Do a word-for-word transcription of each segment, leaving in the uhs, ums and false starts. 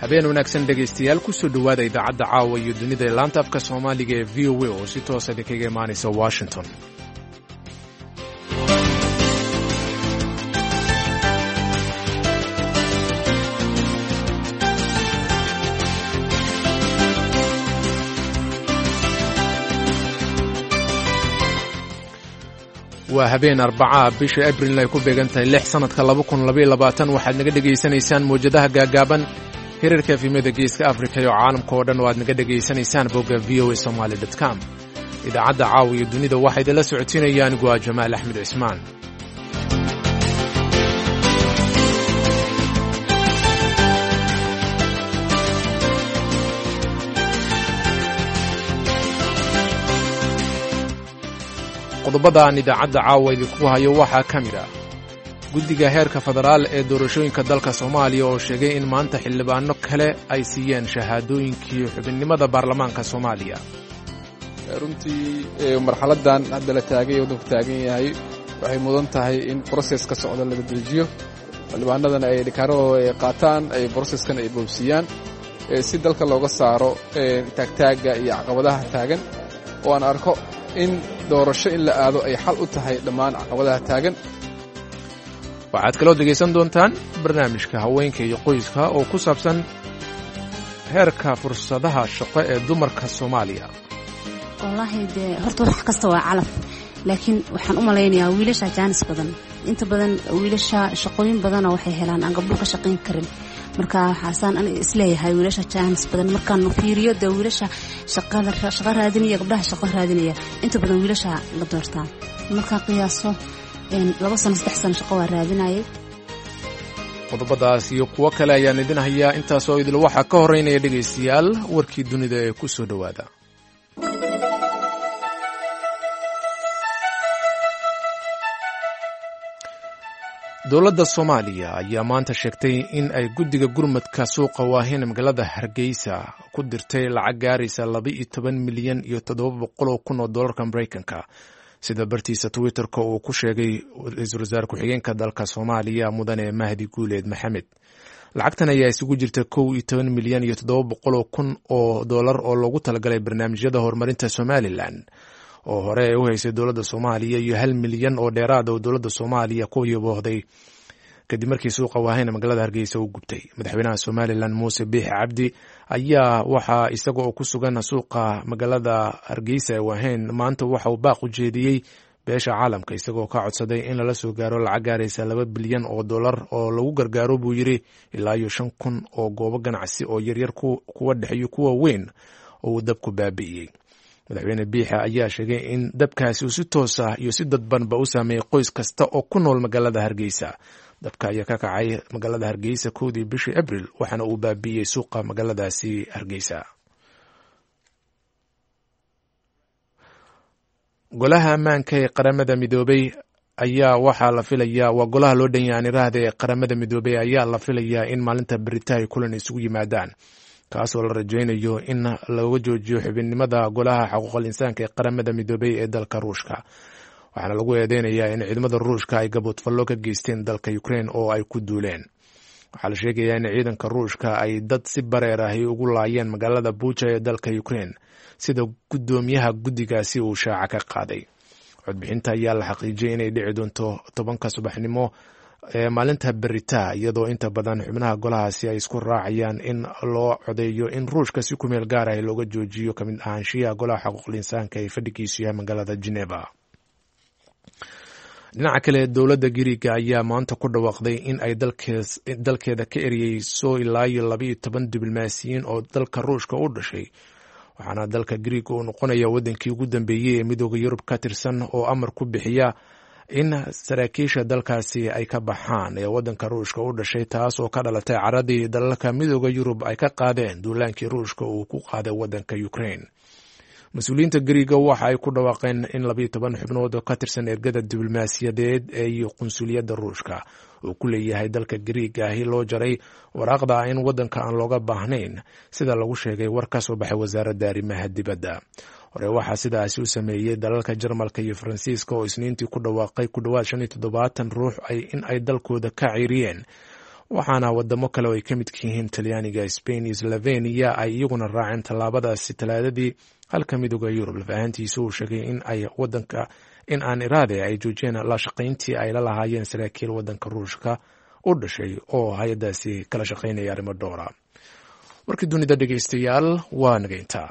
habeen wanaagsan dhegaystayaal ku soo dhowaada idaacadda caawa iyo dunida ee laanta afka soomaaliga ee v o a oo si toosa idinkaga imaanaysa washington. waa habeen arbaca bisha abriil ay ku beegan tahay lix sanadka laba kun labaiyo labaatan waxaad naga dhegaysanaysaan mawjadaha gaagaaban hirarka efimada geeska afrika iyo caalamka oo dhan oo aad naga dhegaysanaysaan bogga v o a somaly dot com. idaacadda caawa iyo dunida waxaa idinla socotiinaya anigu waa jamaal axmed cismaan. qodobada aan idaacadda caawa idinku hayo waxaa ka mid ah guddiga heerka federaal ee doorashooyinka dalka soomaaliya oo sheegay in maanta xildhibaano kale ay siiyeen shahaadooyinkii xubinnimada baarlamaanka soomaaliya. runtii marxaladan hadda la taagay waddanku taagan yahay waxay mudan tahay in broseska socda laga dejiyo, xildhibaanadana ay dhikaaradooda ay qaataan, ay broseskan ay boobsiiyaan si dalka looga saaro taagtaagga iyo caqabadaha taagan oo aan arko in doorasho in la aado ay xal u tahay dhammaan caqabadaha taagan. waxaad kaloo dhegaysan doontaan barnaamijka haweenka iyo qoyska oo ku saabsan heerka fursadaha shaqo ee dumarka soomaaliya. wallaahi dee horta wax kasta waa calaf, laakiin waxaan u malaynayaa wiilasha jaanis badan, inta badan wiilasha shaqooyin badana waxay helaan aan gabdho ka shaqayn karin. marka waxaasaan aniga isleeyahay wiilasha jaanis badan markaan fiiriyo dee wiilasha shaqada shaqo raadinaya gabdhaha shaqo raadinaya inta badan wiilasha la doortaa. markaa qiyaaso laba sano saddex sano shaqo waa raadinayay. qodobadaas iyo kuwo kale ayaan idin hayaa. intaasoo idil waxaa ka horreynaya dhegaystayaal warkii dunida ee ku soo dhowaada. dowladda soomaaliya ayaa maanta sheegtay in ay guddiga gurmadka suuqa waahin magaalada hargeysa ku dirtay lacag gaaraysa laba-iyo toban milyan iyo toddoba boqol oo kun oo dollarka maraykanka, sida bartiisa twitterka uu ku sheegay ra-iisul wasaare ku-xigeenka dalka soomaaliya mudane mahdi guuleed maxamed. lacagtan ayaa isugu jirta kow iyo toban milyan iyo toddoba boqol oo kun oo dollar oo loogu talagalay barnaamijyada horumarinta somalilan oo hore ay u haysay dowladda soomaaliya iyo hal milyan oo dheeraada oo dowladda soomaaliya ku yaboohday kadib markii suuqa waahayna magaalada hargeysa u gubtay. madaxweynaha somalilan muuse biixi cabdi ayaa waxaa isaga oo ku sugan suuqa magaalada hargeysa ee waahayn maanta waxa uu baaq u jeediyey beesha caalamka isagoo ka codsaday in lala soo gaaro lacag gaaraysa laba bilyan oo dollar oo lagu gargaaro buu yidhi ilaa iyo shan kun oo goobo ganacsi oo yaryar kuwa dhex iyo kuwa weyn oo uu dabku baabi'iyey. madaxweyne biixa ayaa sheegay in dabkaasi uu si toos ah iyo si dadbanba u saameeyey qoys kasta oo ku nool magaalada hargeysa. dabka ayaa ka kacay magaalada hargeysa kowdii bishii abriil waxaana uu baabi'iyey suuqa magaaladaasi hargeysa. golaha ammaanka ee qaramada midoobey ayaa waxaa la filayaa waa golaha loo dhan yahay iraahda ee qaramada midoobey ayaa la filayaa in maalinta berita ay kulan isugu yimaadaan, kaasoo la rajaynayo in looga joojiyo xubinnimada golaha xuquuqul insaanka ee qaramada midoobey ee dalka ruushka. waxaana lagu eedeynayaa in ciidamada ruushka ay gaboodfallo ka geysteen dalka ukraine oo ay ku duuleen. waxaa la sheegayaa in ciidanka ruushka ay dad si bareer ahi ugu laayeen magaalada buuja ee dalka ukraine, sida guddoomiyaha guddigaasi uu shaaca ka qaaday. codbixinta ayaa la xaqiijiyey inay dhici doonto tobanka subaxnimo ee maalinta berita, iyadoo inta badan xubnaha golahaasi ay isku raacayaan in loo codeeyo in ruushka si ku meel gaar ah looga joojiyo kamid ahaanshiyaha golaha xuquuqul insaanka ee fadhigiisu yahay magaalada Geneva. dhinaca kale dowladda Giriga ayaa maanta ku dhawaaqday in ay dalkeeda ka eriyeyso ilaa iyo laba-iyo toban diblomaasiyiin oo dalka ruushka u dhashay, waxaana dalka Giriga uu noqonaya wadankii ugu dambeeyey ee midooda Yurub ka tirsan oo amar ku bixiya in saraakiisha dalkaasi ay ka baxaan ee wadanka ruushka u dhashay, taas oo ka dhalatay caradii dalalka midooda Yurub ay ka qaadeen duulaankii ruushka uu ku qaaday wadanka Ukraine. mas-uuliyiinta Giriga waxa ay ku dhawaaqeen in labiyo toban xubnood oo ka tirsan ergada diblomaasiyadeed ee qunsuliyadda ruushka uu ku leeyahay dalka Giriga ahi loo jaray waraaqda in wadanka aan looga baahnayn, sida lagu sheegay war ka soo baxay wasaaradda arrimaha dibadda. hore waxaa sidaasi u sameeyey dalalka Jarmalka iyo Faransiiska oo isniintii ku dhawaaqay ku dhawaad shan iyo toddobaatan ruux in ay dalkooda ka ciiriyeen waxaana wadamo kale oo ay ka midka yihiin talyaaniga, Spain iyo Slovenia ay iyaguna raaceen tallaabadaasi talaadadii, halka midooda Yurub laf ahaantiisa uu sheegay in ay wadanka in aan iraade ay joojiyeen la shaqayntii ay la lahaayeen saraakiil wadanka Ruushka u dhashay oo hay-adaasi kala shaqaynaya arrimo dhowra. warkii dunida dhegeystayaal waa naga intaa.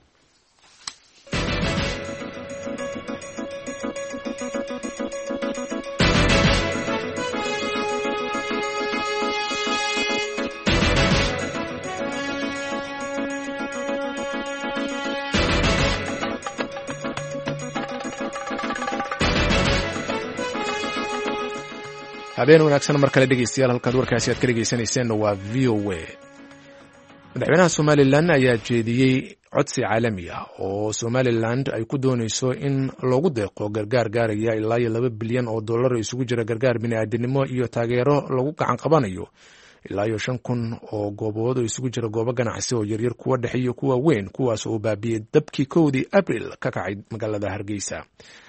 habeen wanaagsan mar kale dhegeystayaal, halkaad warkaasi aad ka dhegeysaneyseen waa V O A. madaxweynaha Somaliland ayaa jeediyey codsi caalami ah oo Somaliland ay ku dooneyso in loogu deeqo gargaar gaaraya ilaa iyo laba bilyan oo dollar isugu jira gargaar bini'aadanimo iyo taageero lagu gacan qabanayo ilaa iyo shan kun oo goobood oo isugu jira goobo ganacsi oo yaryar, kuwa dhexe iyo kuwa weyn, kuwaas oo baabiyey dabkii kowdii Abriil ka kacay magaalada Hargeysa,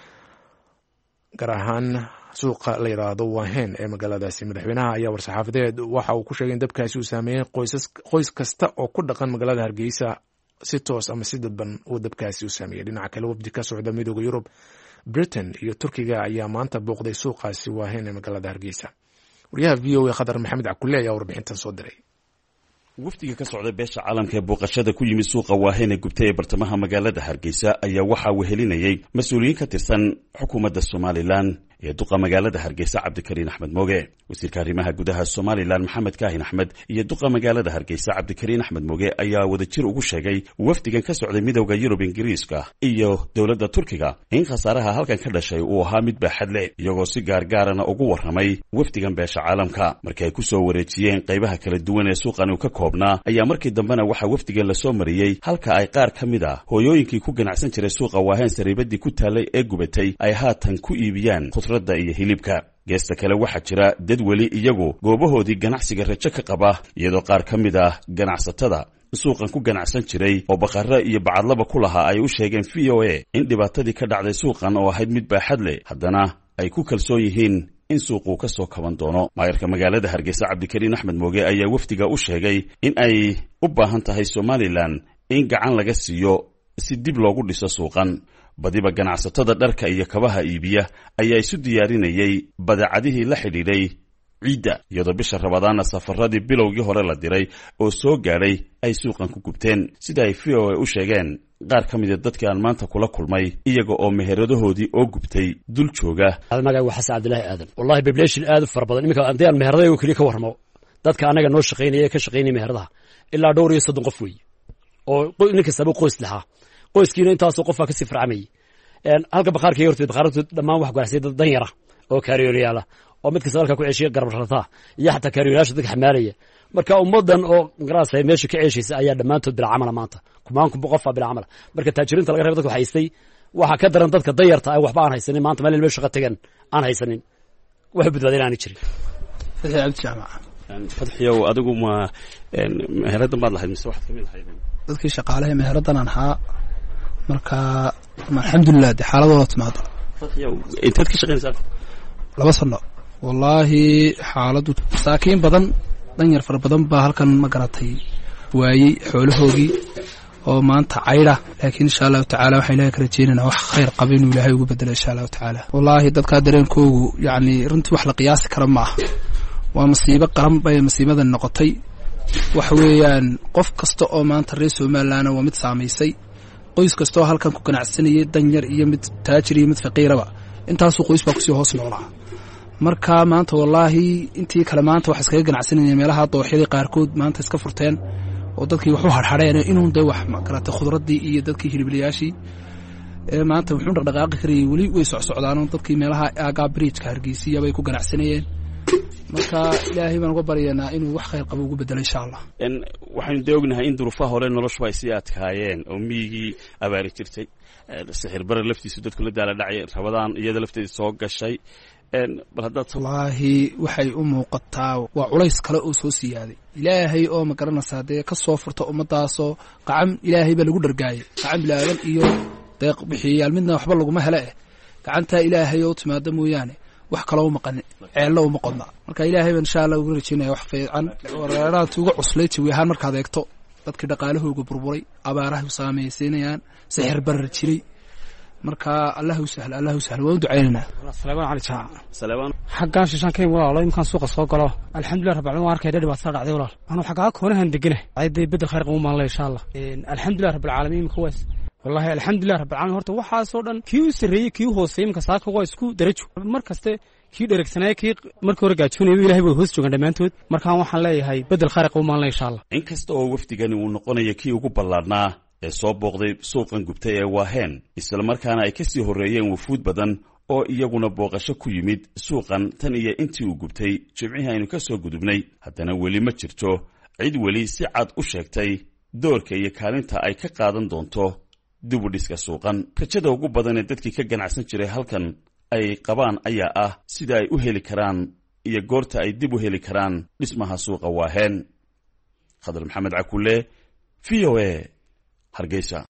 gaar ahaan suuqa la yiraahdo Wahen ee magaaladaasi. madaxweynaha ayaa war-saxaafadeed waxa uu ku sheegay in dabkaasi uu saameeyey qoys kasta oo ku dhaqan magaalada Hargeysa si toos ama si dadban uu dabkaasi u saameeyey. dhinaca kale, wafdi ka socda midooda Yurub, Britain iyo Turkiga ayaa maanta booqday suuqaasi Wahen ee magaalada Hargeysa. wariyaha V O A Khadar Maxamed Cakulle ayaa warbixintan soo diray. wafdiga ka socda beesha caalamka ee booqashada ku yimid suuqa Wahen ee gubtay ee bartamaha magaalada Hargeysa ayaa waxa uu helinayay mas'uuliyiin ka tirsan xukuumadda Somaliland ee duqa magaalada Hargeysa Cabdikariin Axmed Mooge, wasiirka arrimaha gudaha Somaliland Maxamed Kaahin Axmed iyo duqa magaalada Hargeysa Cabdikariin Axmed Mooge ayaa wadajir ugu sheegay wafdigan ka socday midowda Yurub, Ingiriiska iyo dowladda Turkiga in khasaaraha halkan ka dhashay uu ahaa mid baaxad leh, iyagoo si gaargaarana ugu warramay wafdigan beesha caalamka. markii ay ku soo wareejiyeen qaybaha kala duwan ee suuqan uu ka koobnaa ayaa markii dambena waxa wafdigan la soo mariyey halka ay qaar ka mid ah hooyooyinkii ku ganacsan jiray suuqa Wahen sariibadii ku taalay ee gubatay ay haatan ku iibiyaan khudradda iyo hilibka. geesta kale waxaa jira dad weli iyagu goobahoodii ganacsiga rajo ka qaba, iyadoo qaar ka mid ah ganacsatada suuqan ku ganacsan jiray oo baqarro iyo bacadlaba ku lahaa ay u sheegeen V O A in dhibaatadii ka dhacday suuqan oo ahayd mid baaxad leh, haddana ay ku kalsoon yihiin in suuquu ka soo kaban doono. maayarka magaalada Hargeysa Cabdikariin Axmed Mooge ayaa wafdiga u sheegay in ay u baahan tahay Somaliland in gacan laga siiyo si dib loogu dhiso suuqan. badiba ganacsatada dharka iyo kabaha iibiya ayaa isu diyaarinayay badeecadihii la xidhiidhay ciidda, iyadoo bisha Rabadaana safaradii bilowgii hore la diray oo soo gaadhay ay suuqan ku gubteen, sida ay V O A u sheegeen qaar ka mid a dadkii aan maanta kula kulmay iyaga oo meheradahoodii oo gubtay dul jooga. magaca waa Xasan Cabdilaahi Aadan. wallahi population aad u fara badan iminka aan meheradayo kaliya ka warramo, dadka anaga noo shaqeynaya ka shaqeynaya meheradaha ilaa dhowr iyo soddon qof weey oo ninka sabab qoys lahaa, qoyskiina intaasoo qof ka sii farcamay. een halka baqaarka yortay baqaartu dhamaan wax gaarsiin dad dan yara oo kaariyoyaala oo mid kasta halka ku ceeshiya garab rarta iyo xataa kaariyoyaasha dadka xamaalaya. marka ummadan oo garaasay meesha ka ceeshaysa ayaa dhamaantood bil camal maanta kumaan ku qof bil camal. marka taajiriinta laga reebo dadku haystay waxa ka daran dadka dayarta ay waxba aan haysanin maanta meel meesha shaqo tagan aan haysanin wax badbaadin aan jirin. Fadhi Abdi Jaamac. Fadhiyo adigu ma meherada baad lahayd mise waxaad kamid ahayd dadkii shaqaalaha meherada aan haa. marka alxamdulillah xaaladooda timaada. fadhiyo intaad ka shaqeynaysaa? laba sano. wallahi xaaladu saakiin badan dan yar far badan baa halkan ma garatay waayay xoolahoogii oo maanta cayra, laakiin insha Allah taala waxa ilaahay ka rajeenana wax khayr qaba inuu ilaahay ugu bedelo insha Allah taala. wallahi dadka dareenkoogu yaani runtii wax la qiyaasi karo ma aha, waa masiibo qaran bay masiibada noqotay. wax weeyaan qof kasta oo maanta reer Soomaaliland waa mid saameysay, qoys kasta oo halkan ku ganacsanayay dan yar iyo mid taajir iyo mid faqiiraba intaas oo qoys baa ku sii hoos noolaa. marka maanta wallahi intii kale maanta wax iskaga ganacsanayeen meelaha dooxyada qaarkood maanta iska furteen oo dadkii wax u harxareen inuu day wax ma karata khudradii iyo dadkii hiliblayaashii ee maanta wuxuu dhaqdhaqaaqi karay wali way socsocdaan dadkii meelaha aaga bridge ka Hargeysa bay ku ganacsanayeen. marka ilaahay baan uga baryaynaa inuu wax khayr qabo ugu bedelo insha Allah. in waxaan deognahay in duruufaha hore noloshu ay sii adkaayeen oo miigii abaari jirtay, sixir bar laftiisu dadku la daala dhacay, Rabadaan iyada lafteeda soo gashay. een bal hadda wallahi waxay u muuqataa waa culays kale oo soo siyaaday. ilaahay oo ma garanaysaa dee ka soo furta ummadaasoo qacam ilaahay baa lagu dhargaayay, qacam bilaadan iyo deeq bixiyay midna waxba lagu ma hele gacanta ilaahay oo timaado mooyaane wax kaloo u maqanin ceello uma qodna marka ilaahay baan insha allah ugu rajaynaya wax fiican wareeraha tuuga cuslay jawi ahaan markaad eegto dadkii dhaqaalahooga burburay abaaraha u saamaysiinayaan sixir barar jiray marka allahu sahal allahu sahal waan ducaynaa salaam alaykum salaam xaqaan shishan kay walaalo imkaan suuqa soo galo alxamdulillah rabbil alamin arkay dhibaato dhacday walaal ana xaqaa koonahan deganahay ayday bid khayr qowm ma insha allah alxamdulillah rabbil alamin kuwaas wallahi alxamdulillah rabbil alamin horta waxa soo dhan kii u sareeyay kii hooseeyay imka saaka waa isku darajo markaste kii dheregsanay kii markii hore gaajoonay ilaahay buu hoos joogan dhamaantood markaan waxaan leeyahay bedel khayr qowm ma insha allah inkasta oo wafdigani uu noqonayo kii ugu ballaadnaa ee soo booqday suuqan gubtay ee Waaheen isla markaana ay ka sii horeeyeen wufuud badan oo iyaguna booqasho ku yimid suuqan tan iyo intii uu gubtay jimcihii aynu ka soo gudubnay haddana weli ma jirto cid weli si cad u sheegtay doorka iyo kaalinta ay ka qaadan doonto dib u dhiska suuqan rajada ugu badan ee dadkii ka ganacsan jiray halkan ay qabaan ayaa ah sida ay u heli karaan iyo goorta ay dib u heli karaan dhismaha suuqa Waaheen Khadar Maxamed Cakulle V O A Hargeysa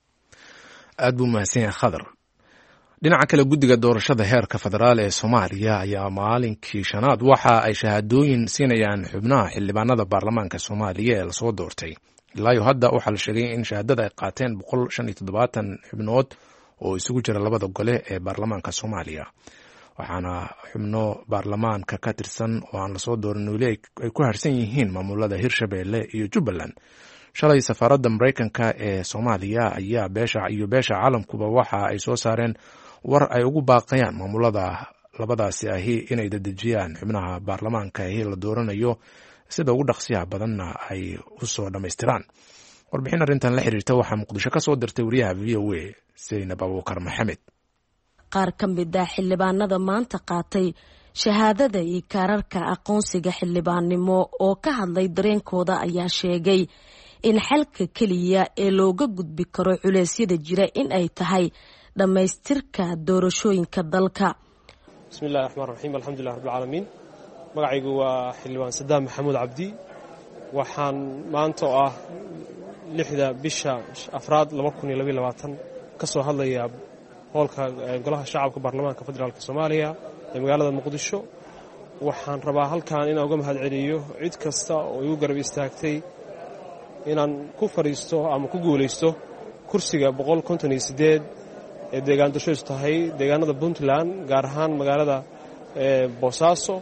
aad buu mahadsan yahay khadar dhinaca kale guddiga doorashada heerka federaal ee Soomaaliya ayaa maalinkii shanaad waxa ay shahaadooyin siinayaan xubnaha xildhibaanada baarlamaanka Soomaaliya ee la soo doortay ilaa hadda waxaa la sheegay in shahaadada ay qaateen boqol shan iyo toddobaatan xubnood oo isugu jira labada gole ee baarlamaanka Soomaaliya waxaana xubno baarlamaanka ka tirsan oo aan la soo doorin weli ay ku harsan yihiin maamulada Hirshabelle iyo Jubbaland shalay safaaradda Mareykanka ee Soomaaliya ayaa beesha iyo beesha caalamkuba waxa ay soo saareen war ay ugu baaqayaan maamulada labadaasi ahi inay dadejiyaan xubnaha baarlamaanka ee la dooranayo sida ugu dhaqsiyaha badanna ay u soo dhamaystiraan warbixin arrintan la xiriirta waxaa Muqdisho ka soo dirtay wariyaha V O A Zainab Abuukar Maxamed qaar ka mid ah xildhibaanada maanta qaatay shahaadada iyo kaararka aqoonsiga xildhibaannimo oo ka hadlay dareenkooda ayaa sheegay in xalka kaliya ee looga gudbi karo culeysyada jira in ay tahay dhamaystirka doorashooyinka dalka bismillaahir rahmaanir rahiim alxamdulillahi rabbil caalamiin magacaygu waa xildhibaan Sadaam Maxamuud Cabdi waxaan maanta oo ah lixda bisha afraad laba kun iyo laba iyo labaatan ka soo hadlayaa hoolka golaha shacabka baarlamaanka federaalka Soomaaliya ee magaalada Muqdisho waxaan rabaa halkaan inaan uga mahadceliyo cid kasta oo igu garab istaagtay inaan ku fariisto ama ku guuleysto kursiga boqol konton iyo siddeed ee deegaan doorashadu tahay deegaanada Puntland gaar ahaan magaalada Boosaaso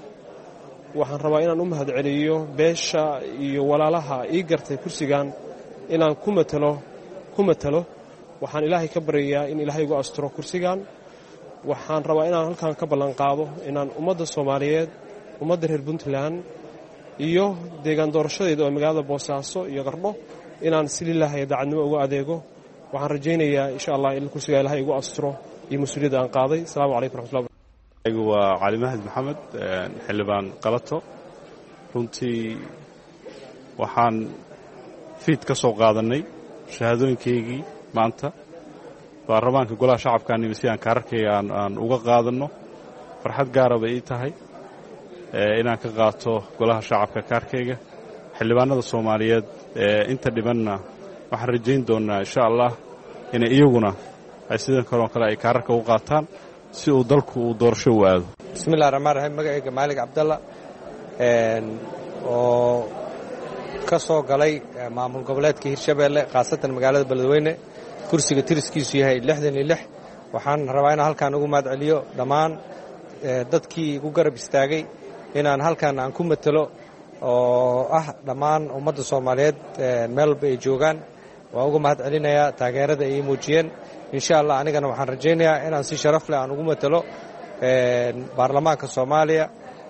waxaan rabaa inaan u mahadceliyo beesha iyo walaalaha ii gartay kursigan inaan ku matalo ku matalo waxaan ilaahay ka baryayaa in ilaahay ugu asturo kursigan waxaan rabaa inaan halkaan ka ballan qaado inaan ummadda Soomaaliyeed ummadda reer Puntland iyo deegaan doorashadeeda oo magaalada Boosaaso iyo Qardho inaan si lilaahay daacadnimo uga adeego waxaan rajaynayaa insha Allah in kursiga ilaahay ugu asturo iyo mas'uuliyadda aan qaaday assalaamu calaykum warahmatullahi aygu waa Cali Mahad Maxamed xildhibaan Qalato runtii waxaan fiid ka soo qaadanay shahaadooyinkaygii maanta baarlamaanka golaha shacabka si aan kaararkayga aan uga qaadanno farxad gaara bay ii tahay inaan ka qaato golaha shacabka kaarkayga xildhibaanada Soomaaliyeed inta dhibanna waxaan rajayn doonaa insha Allah in iyaguna ay sidoo kale ay kaararka u qaataan si uu dalku uu doorasho u aado bismillaahir rahmaanir rahiim magacayga Maalig Cabdalla een oo ka soo galay maamul goboleedka Hirshabelle qaasatan magaalada Beledweyne kursiga tiriskiisu yahay lixdan iyo lix waxaan rabaa inaan halkaan ugu mahadceliyo dhammaan dadkii igu garab istaagay inaan halkaan aan ku matalo oo ah dhammaan ummadda Soomaaliyeed meel walba ay joogaan waan ugu mahadcelinayaa taageerada ay muujiyeen insha Allah anigana waxaan rajaynayaa inaan si sharaf leh aan ugu matalo baarlamaanka Soomaaliya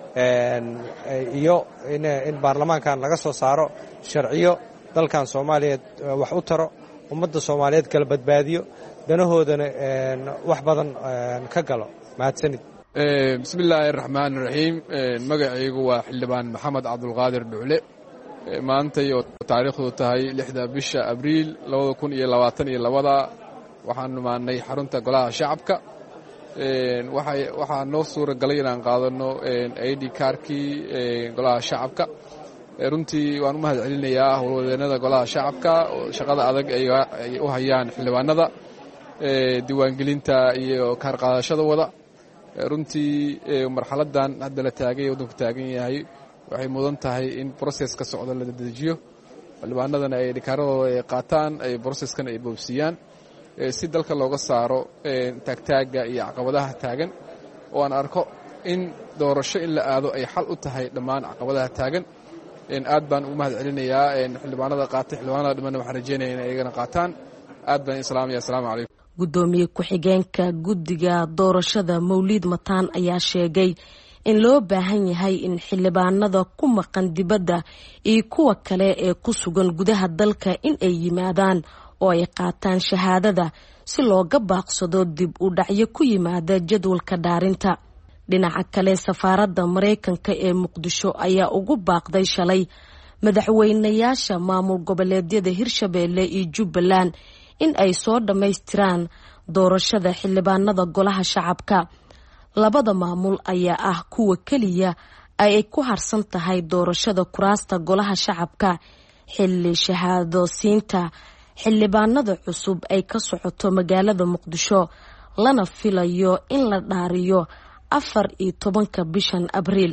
iyo in baarlamaankan laga soo saaro sharciyo dalkan Soomaaliyeed wax u taro ummadda Soomaaliyeed kala badbaadiyo danahoodana wax badan ka galo mahadsanid bismillaahir rahmaanir rahiim magacaygu waa xildhibaan Maxamed Cabdulqaadir Dhuule maanta iyo taariikhdu tahay lixda bisha Abriil laba kun iyo labaatan iyo laba waxaan numaanay xarunta golaha shacabka waxay waxa noo suura galay inaan qaadano I D kaarkii golaha shacabka runtii waan u mahadcelinayaa howlwadeenada golaha shacabka oo shaqada adag ay u hayaan xildhibaanada diiwaangelinta iyo kaar qaadashada wada runtii marxaladan hadda la taagay waddanku taagan yahay waxay mudan tahay in process ka socdo la dedejiyo xildhibaanadana ay dhikaaradooda ay qaataan ay processkan ay boobsiiyaan si dalka looga saaro taagtaaga iyo caqabadaha taagan oo aan arko in doorasho in la aado ay xal u tahay dhammaan caqabadaha taagan aad baan ugu mahad celinayaa xildhibaanada qaatay xildhibaanada dhimanna waxaan rajeynaya in ayagana qaataan aad baan islaamaya assalaamu calaykum gudoomiye ku-xigeenka guddiga doorashada Mawlid Mataan ayaa sheegay in loo baahan yahay in xildhibaanada ku maqan dibadda iyo kuwa kale ee ku sugan gudaha dalka in ay yimaadaan oo ay qaataan shahaadada si looga baaqsado dib u dhacyo ku yimaada jadwalka dhaarinta dhinaca kale safaaradda Mareykanka ee Muqdisho ayaa ugu baaqday shalay madaxweynayaasha maamul goboleedyada Hirshabeelle iyo Jubbaland in ay soo dhamaystiraan doorashada xildhibaanada golaha shacabka labada maamul ayaa ah kuwa kaliya ay ku harsan tahay doorashada kuraasta golaha shacabka xilli shahaado siinta xildhibaanada cusub ay ka socoto magaalada Muqdisho lana filayo in la dhaariyo afar iyo tobanka bishan Abriil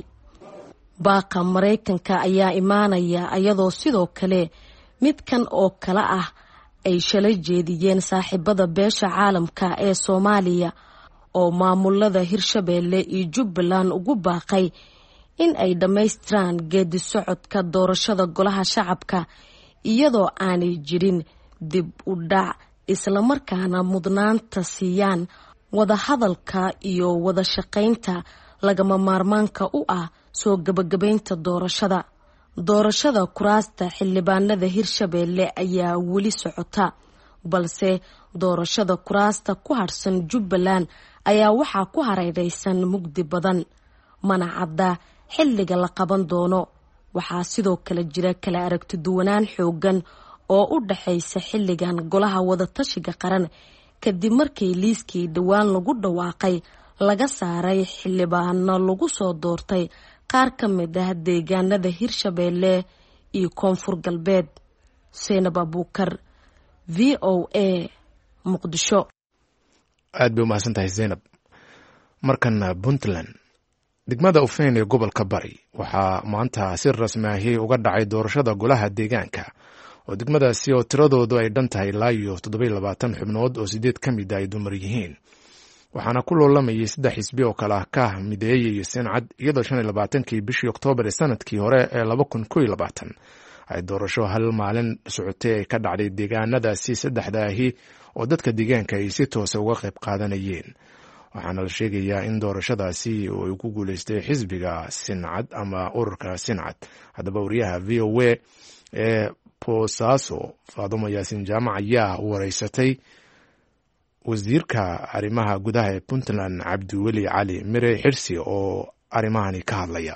baaqa Mareykanka ayaa imaanaya iyadoo sidoo kale midkan oo kala ah ay shalay jeediyeen saaxiibada beesha caalamka ee Soomaaliya oo maamulada Hirshabeelle iyo Jubbaland ugu baaqay in ay dhamaystiraan geedi socodka doorashada golaha shacabka iyadoo aanay jirin dib u dhac isla markaana mudnaanta siiyaan wada hadalka iyo wada shaqaynta lagama maarmaanka u ah soo gabagabaynta doorashada doorashada kuraasta xildhibaanada Hirshabeelle ayaa weli socota balse doorashada kuraasta ku harsan Jubbaland ayaa waxaa ku hareeraysan mugdi badan mana cadda xilliga la qaban doono waxaa sidoo kale jira kala aragti duwanaan xoogan oo u dhaxaysa xilligan golaha wada tashiga qaran kadib markii liiskii dhawaan lagu dhawaaqay laga saaray xildhibaano lagu soo doortay qaar ka mid ah deegaanada Hirshabeelle iyo Koonfur Galbeed Seenab Abuukar V O A Muqdisho aad bay u mahadsantahay Seenab markan Puntland degmada Ufeyn ee gobolka Bari waxaa maanta si rasmi ah uga dhacay doorashada golaha deegaanka oo degmadaasi oo tiradoodu ay dhan tahay ilaa iyo toddoba iyo labaatan xubnood oo sideed ka mid ah ay dumar yihiin waxaana ku loolamayay saddex xisbi oo kala ah ka mideeyay iyo Sencad iyadoo shan iyo labaatankii bishii Oktoobar ee sanadkii hore ee laba kun iyo kow iyo labaatan ay doorasho hal maalin socotay ay ka dhacday deegaanadaasi saddexdaahi oo dadka deegaanka ay si toos ah uga qayb qaadanayeen waxaana la sheegayaa in doorashadaasi uu ku guuleystay xisbiga Sencad ama ururka Sencad haddaba wariyaha V O A ee Boosaaso Faadumo Yaasin Jaamac ayaa wareysatay wasiirka arrimaha gudaha ee Puntland Cabdiweli Cali Mire Xirsi oo arrimahani ka hadlaya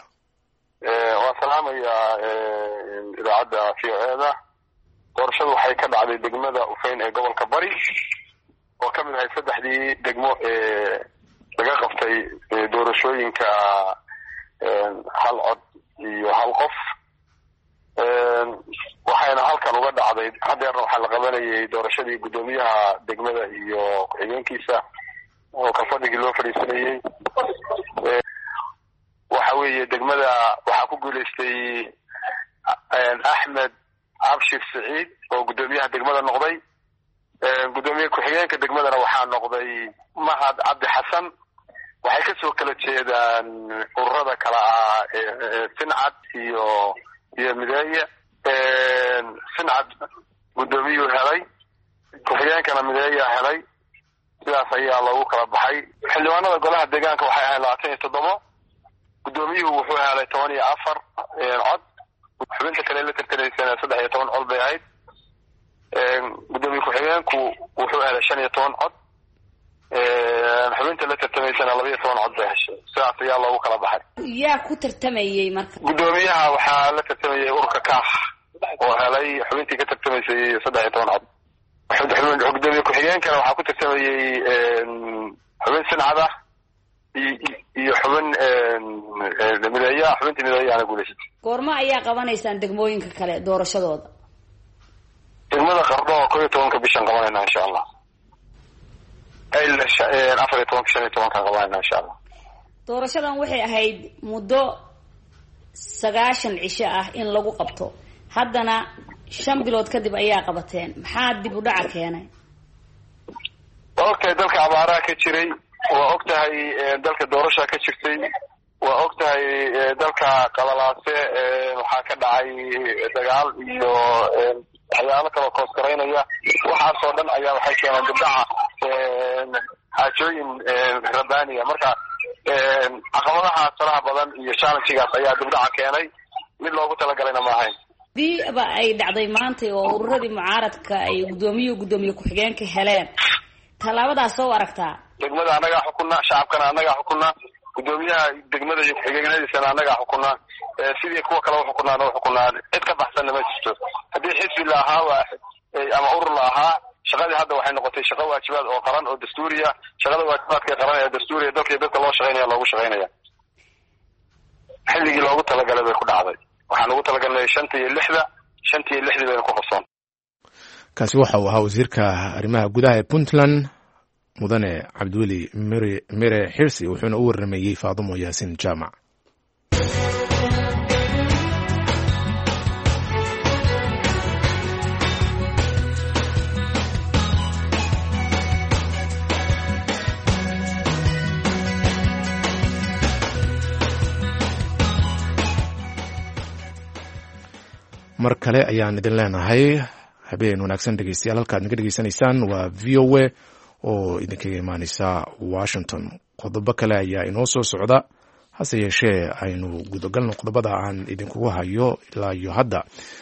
waa salaamaya idaacadda V O A-da doorashadu waxay ka dhacday degmada Ufeyn ee gobolka Bari oo ka mid ahay saddexdii degmo ee laga qabtay doorashooyinka hal cod iyo hal qof waxayna halkan uga dhacday hadeerna waxaa la qabanayay doorashadii guddoomiyaha degmada iyo ku-xigeenkiisa oo ka fadhigii loo fadhiisanayey waxa weeye degmada waxaa ku guuleystay Axmed Abshir Saciid oo guddoomiyaha degmada noqday guddoomiye ku-xigeenka degmadana waxaa noqday Mahad Cabdi Xasan waxay kasoo kala jeedaan ururada kala ah Sencad iyo iyo mideeya Sencad guddoomiyuu helay ku-xigeenkana mideeya helay sidaas ayaa lagu kala baxay xildhibaanada golaha deegaanka waxay ahayd labaatan iyo toddoba guddoomiyuhu wuxuu helay toban iyo afar cod xubinta kale la tartanaysana saddex iyo toban cod bay ahayd guddoomiye ku-xigeenku wuxuu helay shan iyo toban cod xubinta la tartamaysana laba iyo toban cod bay heshay sidaas ayaa loogu kala baxay yaa ku tartamayay marka guddoomiyaha waxaa la tartamayay ururka Kaaf oo helay xubintii ka tartamaysay saddex iyo toban cod gudoomiye ku-xigeenkana waxaa ku tartamayay xubin Sencad ah iyo xubin mideeya xubintii mideeyaana guuleysatay goorma ayaa qabanaysaan degmooyinka kale doorashadooda degmada Qardho oo kow iyo tobanka bishan qabanayna insha Allah ay afar iyo tobanka shan iyo tobanka qabanayna insha Allah doorashadan waxay ahayd muddo sagaashan cisho ah in lagu qabto haddana shan bilood kadib ayaa qabateen maxaa dib u dhaca keenay okay dalka abaaraha ka jiray waa og tahay dalka doorasha ka jirtay waa og tahay dalka qalalaase waxaa ka dhacay dagaal iyo waxyaalo kaloo koosgaraynaya waxaasoo dhan ayaa waxay keeneen dibdhaca xaajooyin rabbaaniya marka caqabadahaas faraha badan iyo challengegaas ayaa dibdhaca keenay mid loogu talagalayna ma ahayn hadii ba ay dhacday maanta oo ururadii mucaaradka ay guddoomiye guddoomiye ku-xigeenka heleen tallaabadaas soo aragtaa degmada annagaa xukunna shacabkana annagaa xukunna guddoomiyaha degmada iyo ku-xigeenadiisana annagaa xukunna sidii kuwa kale uxukunaan u xukunaan cid ka baxsanna ma jirto haddii xisbi la ahaa waa ama urur la ahaa shaqadii hadda waxay noqotay shaqo waajibaad oo qaran oo dastuuriya shaqada waajibaadka qaran ee dastuuriya dalka iyo dadka loo shaqaynaya loogu shaqaynaya xilligii loogu talagalay bay ku dhacday waxaan ugu talagalnay shanta iyo lixda shanta iyo lixdii bayna ku qabsoon kaasi waxa uu ahaa wasiirka arrimaha gudaha ee puntland mudane cabdiweli mere mere xirsi wuxuuna u warramayey faadumo yaasin jaamac mar kale ayaan idin leenahay habeen wanaagsan dhegeystayaal halkaad naga dhegeysanaysaan waa v o a oo idinkaga imaaneysa washington qodobo kale ayaa inoo soo socda hase yeeshee aynu gudagalno qodobada aan idinkugu hayo ilaa iyo hadda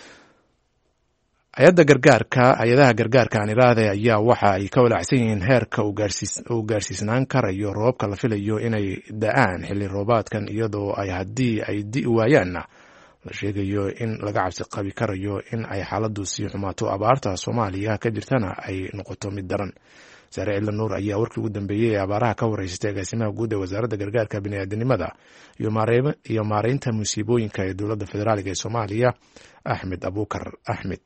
hay-adda gargaarka hay-adaha gargaarka aan iraahday ayaa waxa ay ka walaacsan yihiin heerka uu gaarsiisnaan karayo roobabka la filayo inay da-aan xilli roobaadkan iyadoo ay haddii ay di'i waayaanna la sheegayo in laga cabsi qabi karayo in ay xaaladdu sii xumaato abaarta soomaaliya ka jirtana ay noqoto mid daran saare cilla nuur ayaa warkii ugu dambeeyey ee abaaraha ka wareysatay agaasimaha guud ee wasaaradda gargaarka bini'aadanimada iyo maareynta musiibooyinka ee dowladda federaaliga ee soomaaliya axmed abuukar axmed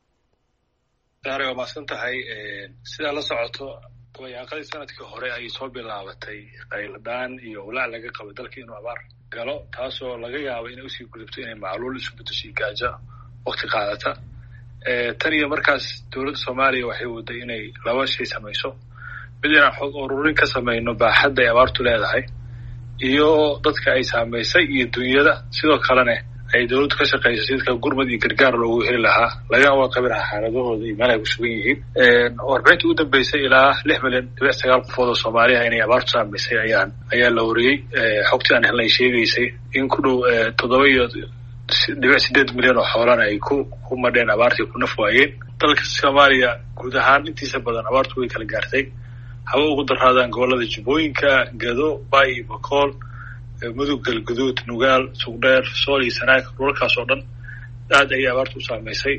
saare waa maasan tahay sidaa la socoto dabayaaqadii sanadkii hore ayay soo bilaabatay qayladaan iyo walaac laga qabo dalka inuu abaar galo taasoo laga yaabo inay usii gudubto inay macluul isu bedeshay gaajo waqti qaadata tan iyo markaas dowladda soomaaliya waxay waday inay laba shay samayso mid inaan xog ururin ka samayno baaxadda ay abaartu leedahay iyo dadka ay saamaysay iyo dunyada sidoo kalena ay dowladdu ka shaqayso si dadka gurmad iyo gargaar loogu heli lahaa laga warqabi lahaa xaaladahooda iyo meel ay ku sugan yihiin warbixintii ugu dambeysay ilaa lix milyan dhibic sagaal qofood oo soomaaliya inay abaartu saamaysay ayaan ayaa la wariyey xogtii aan helnay sheegaysay in ku dhow toddoba iyo dhibic sideed milyan oo xoolana ay ku ku madheen abaartii ku naf waayeen dalka soomaaliya guud ahaan intiisa badan abaartu way kala gaartay haba ugu daraadaan gobolada jubbooyinka gado bay iyo bakool mudug galguduud nugaal sugdheer sool iyo sanaag dhulalkaas oo dhan aad ayay abaartu u saamaysay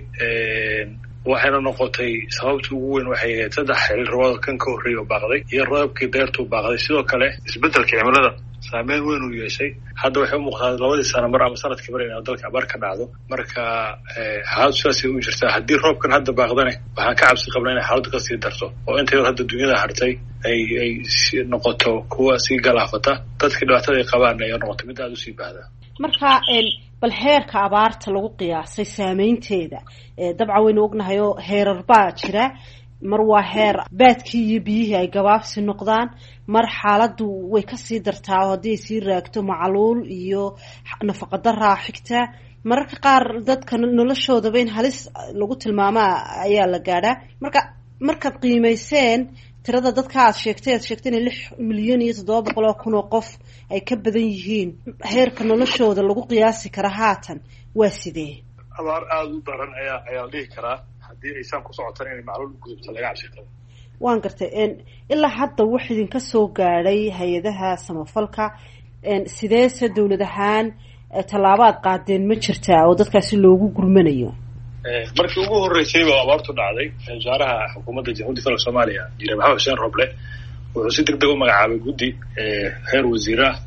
waxayna noqotay sababta ugu weyn waxay ahayd saddex xilli roobada kan ka horreeyay oo baaqday iyo roobkii deertuu baaqday sidoo kale isbeddelka cimilada saameyn weyn uu yeeshay hadda waxay u muuqdaa labadii sano mar ama sanadkii mar inaa dalka abaar ka dhacdo marka xaaladdu sidaasay u jirtaa haddii roobkan hadda baaqdane waxaan ka cabsi qabnaa inay xaaladdu kasii darto oo inta yar hadda dunyada hartay ay ay noqoto kuwa sii galaafata dadkii dhibaatada ay qabaan ay noqoto mid aada usii baahdaa marka bal heerka abaarta lagu qiyaasay saameynteeda dabcan waynu ognahay oo heerar baa jira mar waa heer baadkii iyo biyihii ay gabaabsi noqdaan mar xaaladdu way kasii dartaa oo haddii ay sii raagto macluul iyo nafaqadaraa xigta mararka qaar dadka noloshoodaba in halis lagu tilmaamaa ayaa la gaadhaa marka markaad qiimayseen tirada dadka aad sheegtay aad sheegtay inay lix milyan iyo toddoba boqol oo kun oo qof ay ka badan yihiin heerka noloshooda lagu qiyaasi kara haatan waa sidee abaar aada u daran ayaa ayaa dhihi karaa haddii aysan ku socotan inay macluul u gudubto laga cabsi qabo waan gartay ilaa hadda wax idinka soo gaadhay hay-adaha samafalka sideese dowlad ahaan tallaabo aad qaadeen ma jirtaa oo dadkaasi loogu gurmanayo markii ugu horreysay baa abaartu dhacday wasaaraha xukuumadda jamhuuriyadda federaalka soomaaliya jiray maxamed xuseen roble wuxuu si deg deg u magacaabay guddi heer wasiir ah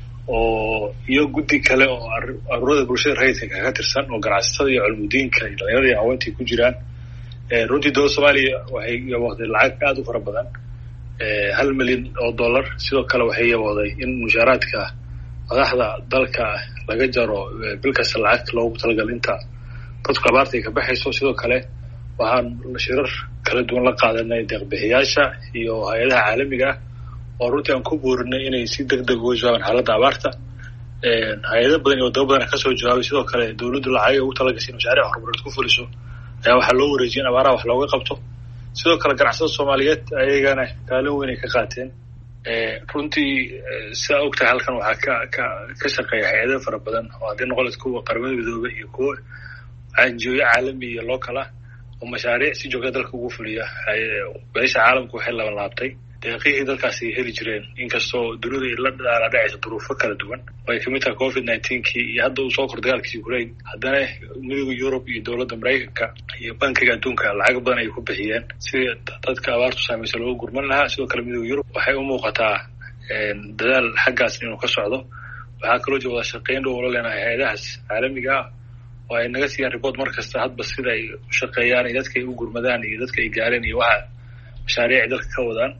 oo iyo guddi kale oo aruurada bulshada rayidka kaga tirsan oo ganacsatada iyo culmudiinka iyo dhalinyarada iyo haweentii ku jiraan runtii dowladda soomaaliya waxay yaboohday lacag aada u fara badan hal milyan oo dollar sidoo kale waxay yaboohday in mushaaraadka madaxda dalka laga jaro bil kasta lacag loogu talagal inta dadku abaarta ay ka baxayso. sidoo kale waxaan shirar kala duwan la qaadanay deeqbixiyaasha iyo hay-adaha caalamiga ah oo runtii aan ku boorinay inay si deg deg uga jawaabaan xaaladda abaarta. hay-ado badan iyo wadamo badan kasoo jawaabay. sidoo kale dawladdu lacag ugu talagashay in mashaariic horumarineed ku fuliso ayaa waxaa loo wareejiyay in abaaraha wax looga qabto. sidoo kale ganacsatada soomaaliyeed ayagana kaalin weyn ay ka qaateen. runtii sidaa ogtahay halkan waxaa ka ka ka shaqeeya hay-ado fara badan oo haddii noqoleed kuwa qaramada midoobay iyo kuwa anjiooyo caalami iyo local ah oo mashaariic si joogta dalka ugu fuliya. beesha caalamku waxay laban laabtay deeqihii dalkaasi ay heli jireen, inkastoo dunida ay la dhacaysa duruufo kala duwan oo ay kamid tahay covid nineteenkii iyo hadda uu soo kor dagaalkiisi Ukraine. haddana midowga Yurub iyo dowladda Maraykanka iyo bankiga adduunka lacag badan ay ku bixiyeen sidii dadka abaartu saameysay loogu gurman lahaa. sidoo kale midowga Yurub waxay u muuqataa dadaal xaggaas inuu ka socdo. waxaa kaloo jira wada shaqayn dhow la leenahay hay-adahaas caalamiga ah oo ay naga siiyaan report mar kasta hadba sida ay u shaqeeyaan iyo dadka ay u gurmadaan iyo dadka ay gaareen iyo waxa mashaariic dalka ka wadaan.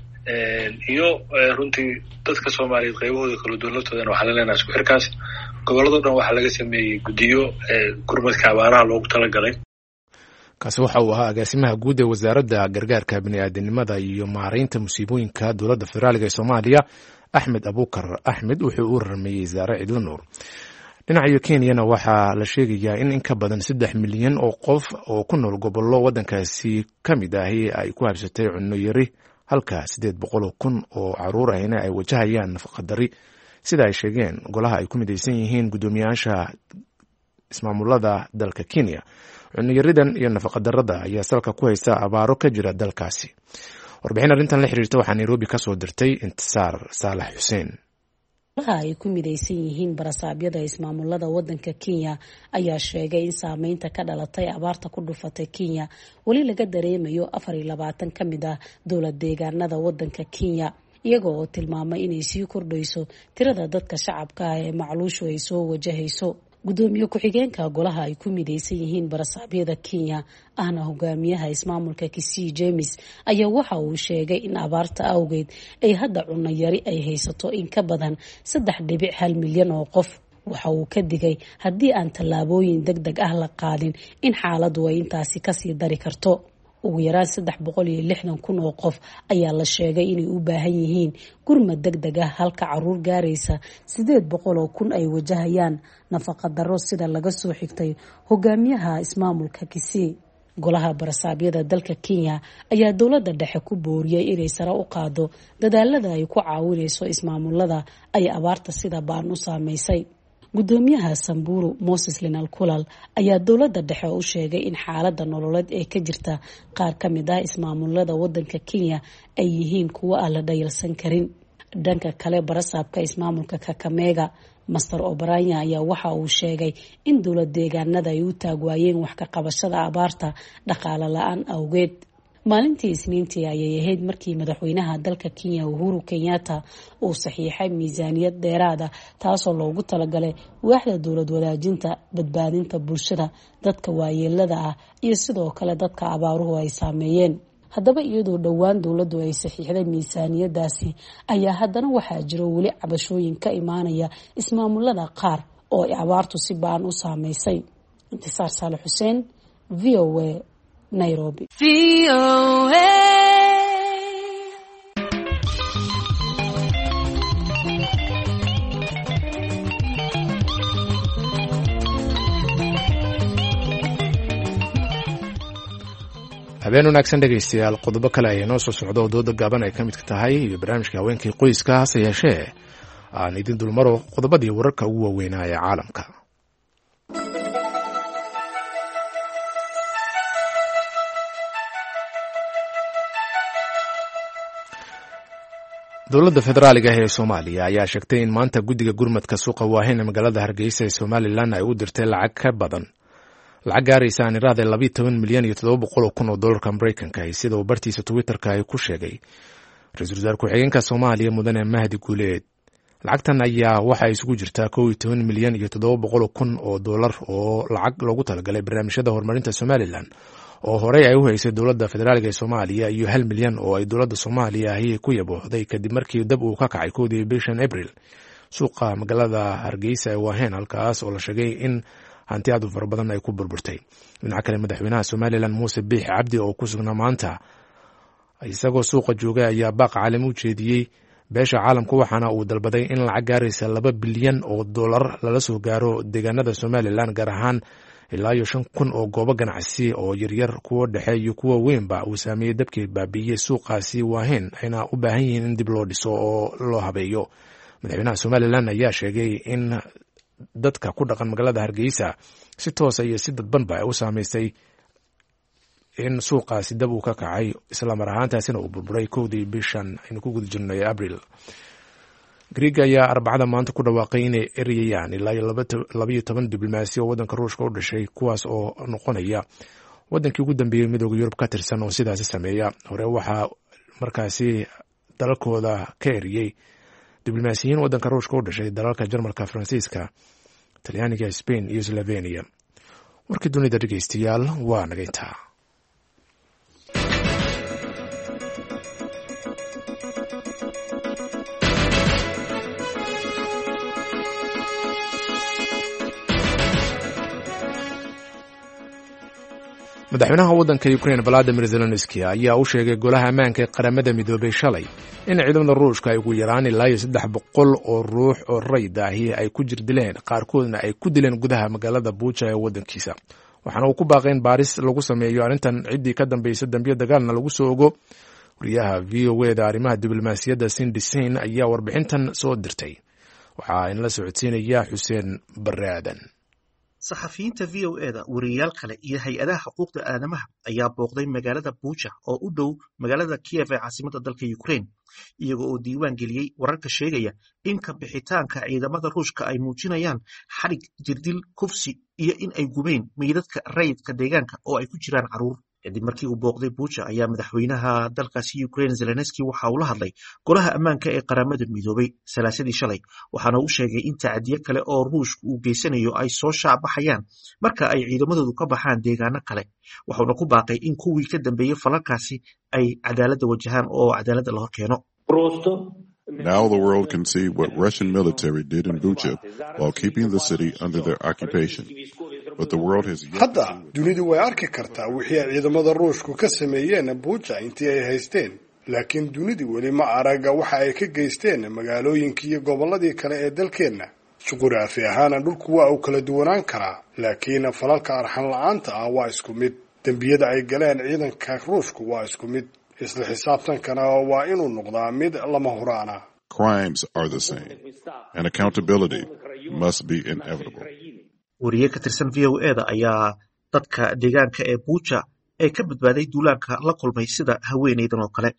iyo runtii dadka Soomaaliyeed qaybahooda kala duwan laftoodana waxaa la leenahay isku xirkaas. gobolladoo dhan waxaa laga sameeyey guddiyo gurmadka abaaraha loogu talagalay. kaasi waxa uu ahaa agaasimaha guud ee wasaaradda gargaarka bini'aadanimada iyo maaraynta musiibooyinka dowladda federaaliga ee Soomaaliya Axmed Abuukar Axmed. wuxuu u rameeyey Zaare Cidlo Nuur. dhinaca Kenyana waxaa la sheegayaa in in ka badan saddex milyan oo qof oo ku nool gobollo waddankaasi ka mid ahi ay ku habsatay cunno yari, halka siddeed boqol oo kun oo caruur ahina ay wajahayaan nafaqadari, sida ay sheegeen golaha ay ku midaysan yihiin guddoomiyaasha ismaamulada dalka Kenya. cunno yaridan iyo nafaqadarrada ayaa salka ku haysta abaaro ka jira dalkaasi. warbixin arrintan la xiriirta waxaa Nairobi ka soo dirtay Intisaar Saalax Xuseen. ay ku midaysan yihiin barasaabyada ismaamulada wadanka Kenya ayaa sheegay in saameynta ka dhalatay abaarta ku dhufatay Kenya wali laga dareemayo afar iyo labaatan ka mid ah dowlad deegaanada wadanka Kenya, iyagoo oo tilmaamay inay sii kordhayso tirada dadka shacabka ah ee macluushu ay soo wajahayso. gudoomiye ku-xigeenka golaha ay ku midaysan yihiin barasaabyada Kenya ahna hogaamiyaha ismaamulka Kisii James ayaa waxa uu sheegay in abaarta awgeed ay hadda cunno yari ay haysato in ka badan saddex dhibic hal milyan oo qof. waxa uu ka digay haddii aan tallaabooyin degdeg ah la qaadin in xaaladdu ay intaasi kasii dari karto. ugu yaraan saddex boqol iyo lixdan kun oo qof ayaa la sheegay inay u baahan yihiin gurmad degdeg ah, halka caruur gaaraysa sideed boqol oo kun ay wajahayaan nafaqa darro sida laga soo xigtay hogaamiyaha ismaamulka Kisii. golaha barasaabyada dalka Kenya ayaa dowladda dhexe ku booriyay inay sare u qaado dadaalada ay ku caawinayso ismaamulada ay abaarta sida baan u saameysay. gudoomiyaha Samburu Moses Linal Kulal ayaa dowladda dhexe u sheegay in xaaladda nololeed ee ka jirta qaar ka mid ah ismaamulada wadanka Kenya ay yihiin kuwo aan la dhayalsan karin. dhanka kale barasaabka ismaamulka Kakamega Master Obaranya ayaa waxa uu sheegay in dowlad deegaanada ay u taagwaayeen wax ka qabashada abaarta dhaqaale la'aan awgeed. maalintii Isniintii ayay ahayd markii madaxweynaha dalka Kenya Uhuru Kenyatta uu saxiixay miisaaniyad dheeraad ah taasoo loogu talagalay waaxda dowlad wadaajinta, badbaadinta bulshada, dadka waayeelada ah iyo sidoo kale dadka abaaruhu ay saameeyeen. haddaba iyadoo dhowaan dowladdu ay saxiixday miisaaniyadaasi ayaa haddana waxaa jiro weli cabashooyin ka imaanaya ismaamulada qaar oo ay abaartu si ba'an u saameysay. Intisaar Saalax Xuseen, V O A, Nairobi. V O A. habeen wanaagsan dhegaystayaal, qodobo kale ayaa noo soo socda oo dooda gaaban ay ka midka tahay iyo barnaamijka haweenkii qoyska. hase yeeshee aan idin dulmaro qodobadii wararka ugu waaweynaa ee caalamka. dowladda federaaliga ee Soomaaliya ayaa sheegtay in maanta guddiga gurmadka suuqa waaheyn ee magaalada Hargeysa ee Somaliland ay u dirtay lacag ka badan lacag gaaraysa aan iraade laba iyo toban milyan iyo toddoba boqol oo kun oo dollarka Mareykanka ah, sida uu bartiisa Twitterka ay ku sheegay ra-iisul wasaare ku-xigeenka Soomaaliya Mudane Mahdi Guuleed. lacagtan ayaa waxa ay isugu jirtaa kow iyo toban milyan iyo toddoba boqol oo kun oo dollar oo lacag loogu talagalay barnaamijyada horumarinta Somaliland oo horey ay u haysay dowladda federaaliga ee Soomaaliya iyo hal milyan oo ay dowladda Soomaaliya ahi ku yaboohday kadib markii dab uu ka kacay koodii bishan April suuqa magaalada hargeysa ee waaheen halkaas oo la sheegay in hanti aad u fara badan ay ku burburtay. dhinaca kale madaxweynaha somalilan muuse biix cabdi oo ku sugnaa maanta isagoo suuqa joogay ayaa baaq caalami u jeediyey beesha caalamka waxaana uu dalbaday in lacag gaaraysa laba bilyan oo dollar lala soo gaaro deegaanada somalilan gaar ahaan ilaa iyo shan kun oo goobo ganacsi oo yaryar kuwo dhexe iyo kuwa weynba uu saameeyey dabkii baabiiyey suuqaasi waaheen ayna u baahan yihiin in dib loo dhiso oo loo habeeyo. madaxweynaha somalilan ayaa sheegay in dadka ku dhaqan magaalada hargeysa si toosa iyo si dadbanba ay u saameysay in suuqaasi dab uu ka kacay islamar ahaantaasina uu burburay kowdii bishan aynu ku guda jirnay abril. Griega ayaa arbacada maanta ku dhawaaqay inay erayayaan ilaa iyo labaiyo toban diblomaasi oo waddanka ruushka u dhashay kuwaas oo noqonaya waddankii ugu dambeeyey midooda yurub ka tirsan oo sidaasi sameeya. hore waxaa markaasi dalalkooda ka eriyey diblomaasiyiin waddanka ruushka u dhashay dalalka jarmalka, faransiiska, talyaaniga, spain iyo slovenia. warkii dunida dhegeystayaal waa naga intaa. madaxweynaha waddanka Ukraine Volodymyr Zelensky ayaa u sheegay golaha ammaanka ee qaramada midoobay shalay in ciidamada ruushka ay ugu yaraan ilaa iyo saddex boqol oo ruux oo rayd ahi ay ku jirdileen qaarkoodna ay ku dileen gudaha magaalada Bucha ee waddankiisa. waxaana uu ku baaqay in baaris lagu sameeyo arrintan ciddii ka dambeysay dambiyo dagaalna lagu soo ogo. wariyaha V O A da arrimaha diblomaasiyadda Cindy Sain ayaa warbixintan soo dirtay. waxaa in la socodsiinaya Xuseen Barre Aadan. saxafiyiinta V O A da wariyayaal kale iyo hay-adaha xuquuqda aadamaha ayaa booqday magaalada Bucha oo u dhow magaalada Kiev ee caasimadda dalka Ukraine iyaga oo diiwaan geliyey wararka sheegaya in ka bixitaanka ciidamada ruushka ay muujinayaan xarig, jirdil, kufsi iyo in ay gubeen meydadka rayidka deegaanka oo ay ku jiraan caruur. kadib markii uu booqday Bucha ayaa madaxweynaha dalkaasi Ukraine Zelensky waxa uu la hadlay golaha ammaanka ee qaramada midoobay salaasadii shalay waxaana uu sheegay in tacadiyo kale oo ruushku uu geysanayo ay soo shaabaxayaan marka ay ciidamadoodu ka baxaan deegaano kale. wuxuuna ku baaqay in kuwii ka dambeeyey falalkaasi ay cadaaladda wajahaan oo cadaaladda la hor keeno. Now the world can see what Russian military did in Bucha while keeping the city under their occupation. But the world has yet hadda dunidu way arki kartaa wixii ay ciidamada ruushku ka sameeyeen Bucha intii ay haysteen, laakiin dunidu weli ma araga waxa ay ka geysteen magaalooyinkii iyo gobolladii kale ee dalkeenna. juquraafi ahaana dhulku waa uu kala duwanaan karaa, laakiin falalka arxan la'aanta ah waa isku mid. dembiyada ay galeen ciidanka ruushku waa isku mid. isla xisaabtankana waa inuu noqdaa mid lama huraana. Crimes are the same, and accountability must be inevitable. wariye ka tirsan V O A da ayaa dadka deegaanka ee Bucha ee ka badbaaday duulaanka la kulmay sida haweeneydan oo kale.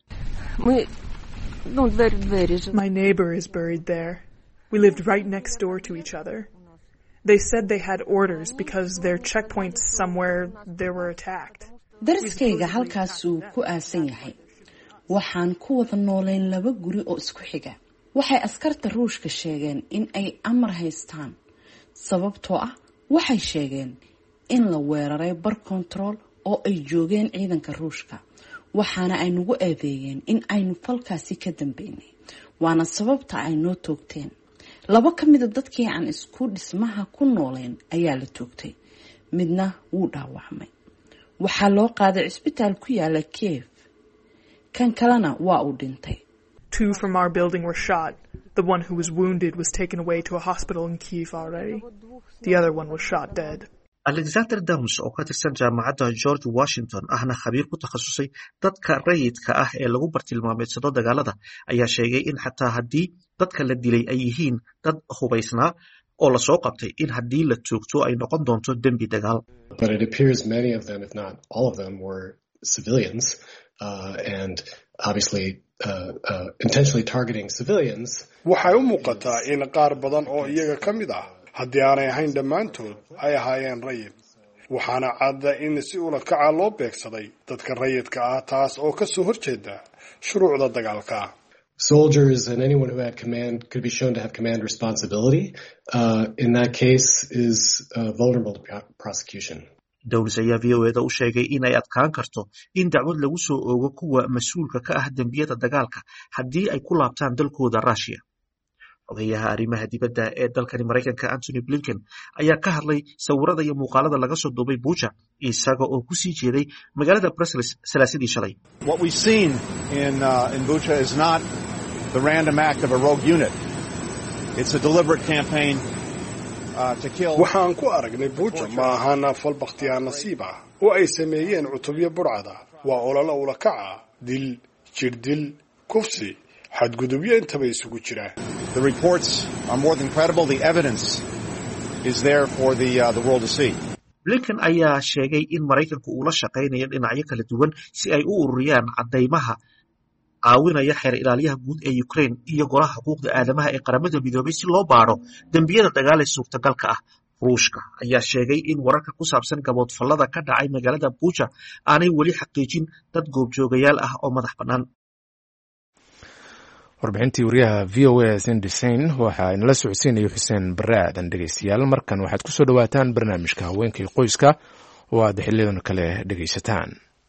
My neighbor is buried there. We lived right next door to each other. They said they had orders because their checkpoints somewhere they were attacked. daraskayga halkaasuu ku aasan yahay. waxaan ku wada noolayn laba guri oo isku xiga. waxay askarta ruushka sheegeen in ay amar haystaan sababtoo ah waxay sheegeen in la weeraray bar control oo ay joogeen ciidanka ruushka. waxaana ay nagu eedeeyeen in aynu falkaasi ka dambeynay, waana sababta ay noo toogteen. laba ka mid a dadkii aan isku dhismaha ku noolayn ayaa la toogtay, midna wuu dhaawacmay. waxaa loo qaaday cisbitaal ku yaala Kiev, kan kalena waa uu dhintay. Two from our building were shot. The one who was wounded was taken away to a hospital in Kiev already. The other one was shot dead. Alexander Dams oo ka tirsan jaamacadda George Washington ahna khabiir ku takhasusay dadka rayidka ah ee lagu bartilmaameedsado dagaalada ayaa sheegay in xataa haddii dadka la dilay ay yihiin dad hubaysnaa oo la soo qabtay in haddii la toogto ay noqon doonto dembi dagaal. But it appears many of them, if not all of them, were civilians uh, and obviously uh, uh, intentionally targeting civilians. waxay u muuqataa in qaar badan oo iyaga ka mid ah haddii aanay ahayn dhammaantood ay ahaayeen rayid. waxaana cadda in si ula kaca loo beegsaday dadka rayidka ah, taas oo ka soo horjeeda shuruucda dagaalka. Soldiers and anyone who had command could be shown to have command responsibility. Uh, in that case, is uh, vulnerable to prosecution. Dowlis ayaa V O A da u sheegay in ay adkaan karto in dacwad lagu soo oogo kuwa mas-uulka ka ah dembiyada dagaalka haddii ay ku laabtaan dalkooda Russia. odayaha arrimaha dibadda ee dalkani Maraykanka Antony Blinken ayaa ka hadlay sawirada iyo muuqaalada laga soo duubay Bucha isaga oo ku sii jeeday magaalada Brussels salaasadii shalay. What we've seen in uh, in Bucha is not the random act of a rogue unit. It's a deliberate campaign uh, to kill. waxaan ku aragnay Bucha ma ahana fal bakhtiyaar nasiib ah oo ay sameeyeen cutubyo burcada. waa olole ula kaca dil jirdil kufsi xadgudubyo intaba isugu jira. The reports are more than credible. The evidence is there for the uh, the world to see. Blinken ayaa sheegay in Maraykanku uu la shaqaynayo dhinacyo kala duwan si ay u ururiyaan cadeymaha caawinaya xeer ilaaliyaha guud ee Ukraine iyo golaha xuquuqda aadamaha ee qaramada midoobay si loo baaro dambiyada dagaal ee suurtagalka ah. Ruushka ayaa sheegay in wararka ku saabsan gaboodfallada ka dhacay magaalada Bucha aanay weli xaqiijin dad goobjoogayaal ah oo madax bannaan. warbixintii wariyaha V O A Sindhisain waxa inala socodsiinaya Xuseen Barre aadan dhegeystayaal. markan waxaad ku soo dhawaataan barnaamijka haweenka iyo qoyska oo aad xiliyadan kale dhegeysataan.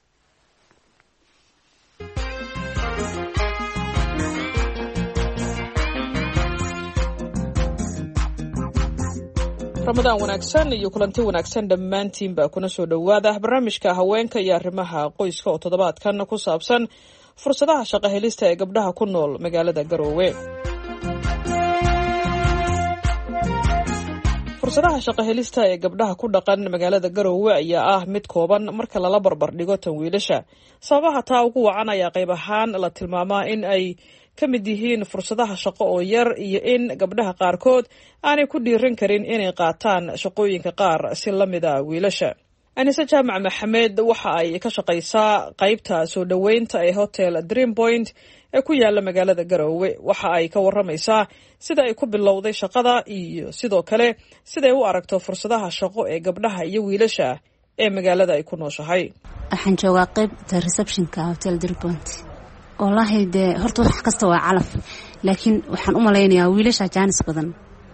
ramadaan wanaagsan iyo kulanti wanaagsan dhammaantiinba kuna soo dhowaada barnaamijka haweenka iyo arrimaha qoyska oo toddobaadkan ku saabsan fursadaha shaqo helista ee gabdhaha ku nool magaalada Garowe. fursadaha shaqo helista ee gabdhaha ku dhaqan magaalada Garowe ayaa ah mid kooban marka lala barbar dhigo tan wiilasha. sababaha taa ugu wacan ayaa qayb ahaan la tilmaamaa in ay ka mid yihiin fursadaha shaqo oo yar iyo in gabdhaha qaarkood aanay ku dhiiran karin inay qaataan shaqooyinka qaar si la mid ah wiilasha. Anise Jaamac Maxamed waxa ay ka shaqaysaa qaybta soo dhaweynta ee Hotel Dream Point ee ku yaala magaalada Garowe. waxa ay ka waramaysaa sida ay ku bilowday shaqada iyo sidoo kale sida ay u aragto fursadaha shaqo ee gabdhaha iyo wiilasha ee magaalada ay ku nooshahay. waxaan joogaa qaybta receptionka Hotel Dream Point. wallahi de horta wax kasta waa calaf laakiin waxaan u maleynayaa wiilasha jaanis badan.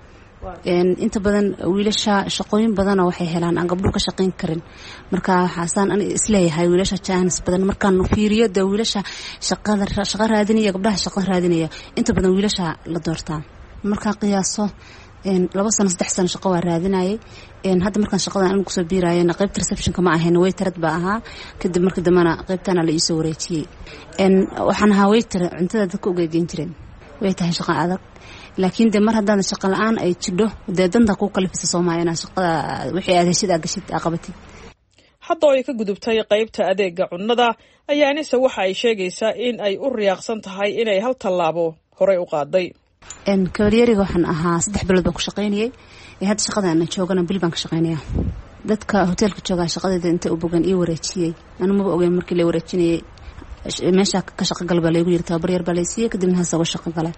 een inta badan wiilasha shaqooyin badan waxay helaan aan gabdhuhu ka shaqeyn karin. marka xasan aan isleeyahay wiilasha jaanis badan markaan fiiriyo de wiilasha shaqada shaqo raadinaya gabdhaha shaqo raadinaya inta badan wiilasha la doortaa. marka qiyaaso een laba sano saddex sano shaqo waa raadinayay. een hadda markaan shaqadan aan ku soo biirayeen qaybta receptionka ma ahayn waiter ba ahaa kadib markii damana qaybtana la ii soo wareejiyay. een waxaan ahaa waiter cuntada dadka uga geyn jireen. way tahay shaqo adag laakiin de mar haddana shaqo la'aan ay jidho de danta ku kalifisa Soomaaliya shaqada wixii aad heshid agashid aqabatid. hadda ay ka gudubtay qaybta adeega cunnada ayaa Anise waxa ay sheegaysaa in ay u riyaaqsan tahay inay hal tallaabo hore u qaaday. een careeriga waxaan ahaa saddex bilood baan ku shaqaynayay. ee hadda shaqadana joogana bil baan ka shaqaynayaa. dadka hotelka jooga shaqadeeda inta u bogan ii wareejiyay anu ma ogeyn markii la wareejinayay meesha ka shaqo galba la igu yiri tababar yar baa la siiyay kadibna haas uga shaqo galay.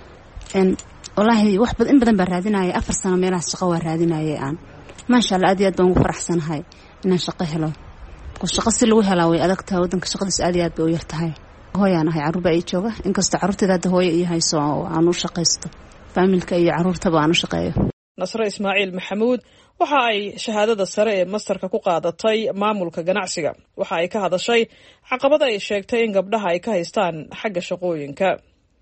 een wallahi wax badan in badan baan raadinayay afar sano meelaha shaqo waa raadinayay aan ma sha Allah aad iyo aad baan ugu faraxsanahay inaan shaqo helo. ku shaqo si lagu helaa way adag tahay wadanka shaqadiisa aad iyo aad bay u yar tahay. hooyanahay caruur baa ii jooga inkastoo caruurteeda hadda hooyo ii hayso aan u shaqaysto familka iyo caruurtaba aan u shaqeeyo. Nasra Ismaaciil Maxamuud waxa ay shahaadada sare ee masterka ku qaadatay maamulka ganacsiga. waxa ay ka hadashay caqabada ay sheegtay in gabdhaha ay ka haystaan xagga shaqooyinka.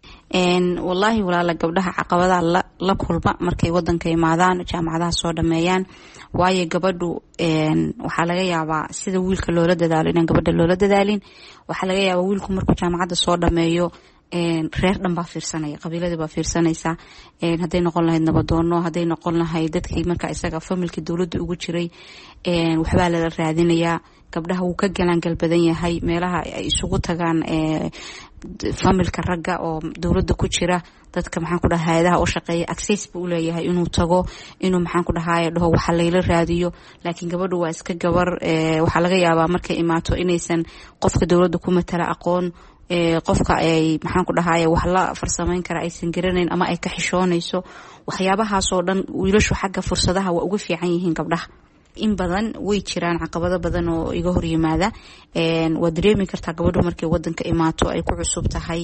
een wallahi walaala gabdhaha caqabada la, la kulma markay wadanka imaadaan jaamacadaha soo dhameeyaan waayo gabadhu een waxa laga yaabaa sida wiilka loola dadaalo in gabadha loola dadaalin. waxa laga yaabaa wiilku markuu jaamacada soo dhameeyo een reer dhan baa fiirsanaya qabiilada baa fiirsanaysa. een haday noqon lahayd nabadoono haday noqon lahayd dadkii marka isaga familka dawladda ugu jiray een waxba la raadinayaa. gabdhaha uu ka galaan galbadan yahay meelaha ay isugu tagaan ee familka ragga oo dawladda ku jira dadka maxaan ku dhahay hay'adaha u shaqeeya access buu leeyahay inuu tago inuu maxaan ku dhahay dhaho waxa layla raadiyo. laakiin gabadhu waa iska gabar ee waxa laga yaabaa markay imaato inaysan qofka dawladda ku matala aqoon ee qofka ay maxaan ku dhahay wax la farsameyn kara aysan garanayn ama ay ka xishoonayso. waxyaabahaas oo dhan wiilashu xagga fursadaha waa uga fiican yihiin gabdhaha. in badan way jiraan caqabado badan oo iga hor yimaada waa dareemi kartaa gabadhu markay wadanka imaato ay ku cusub tahay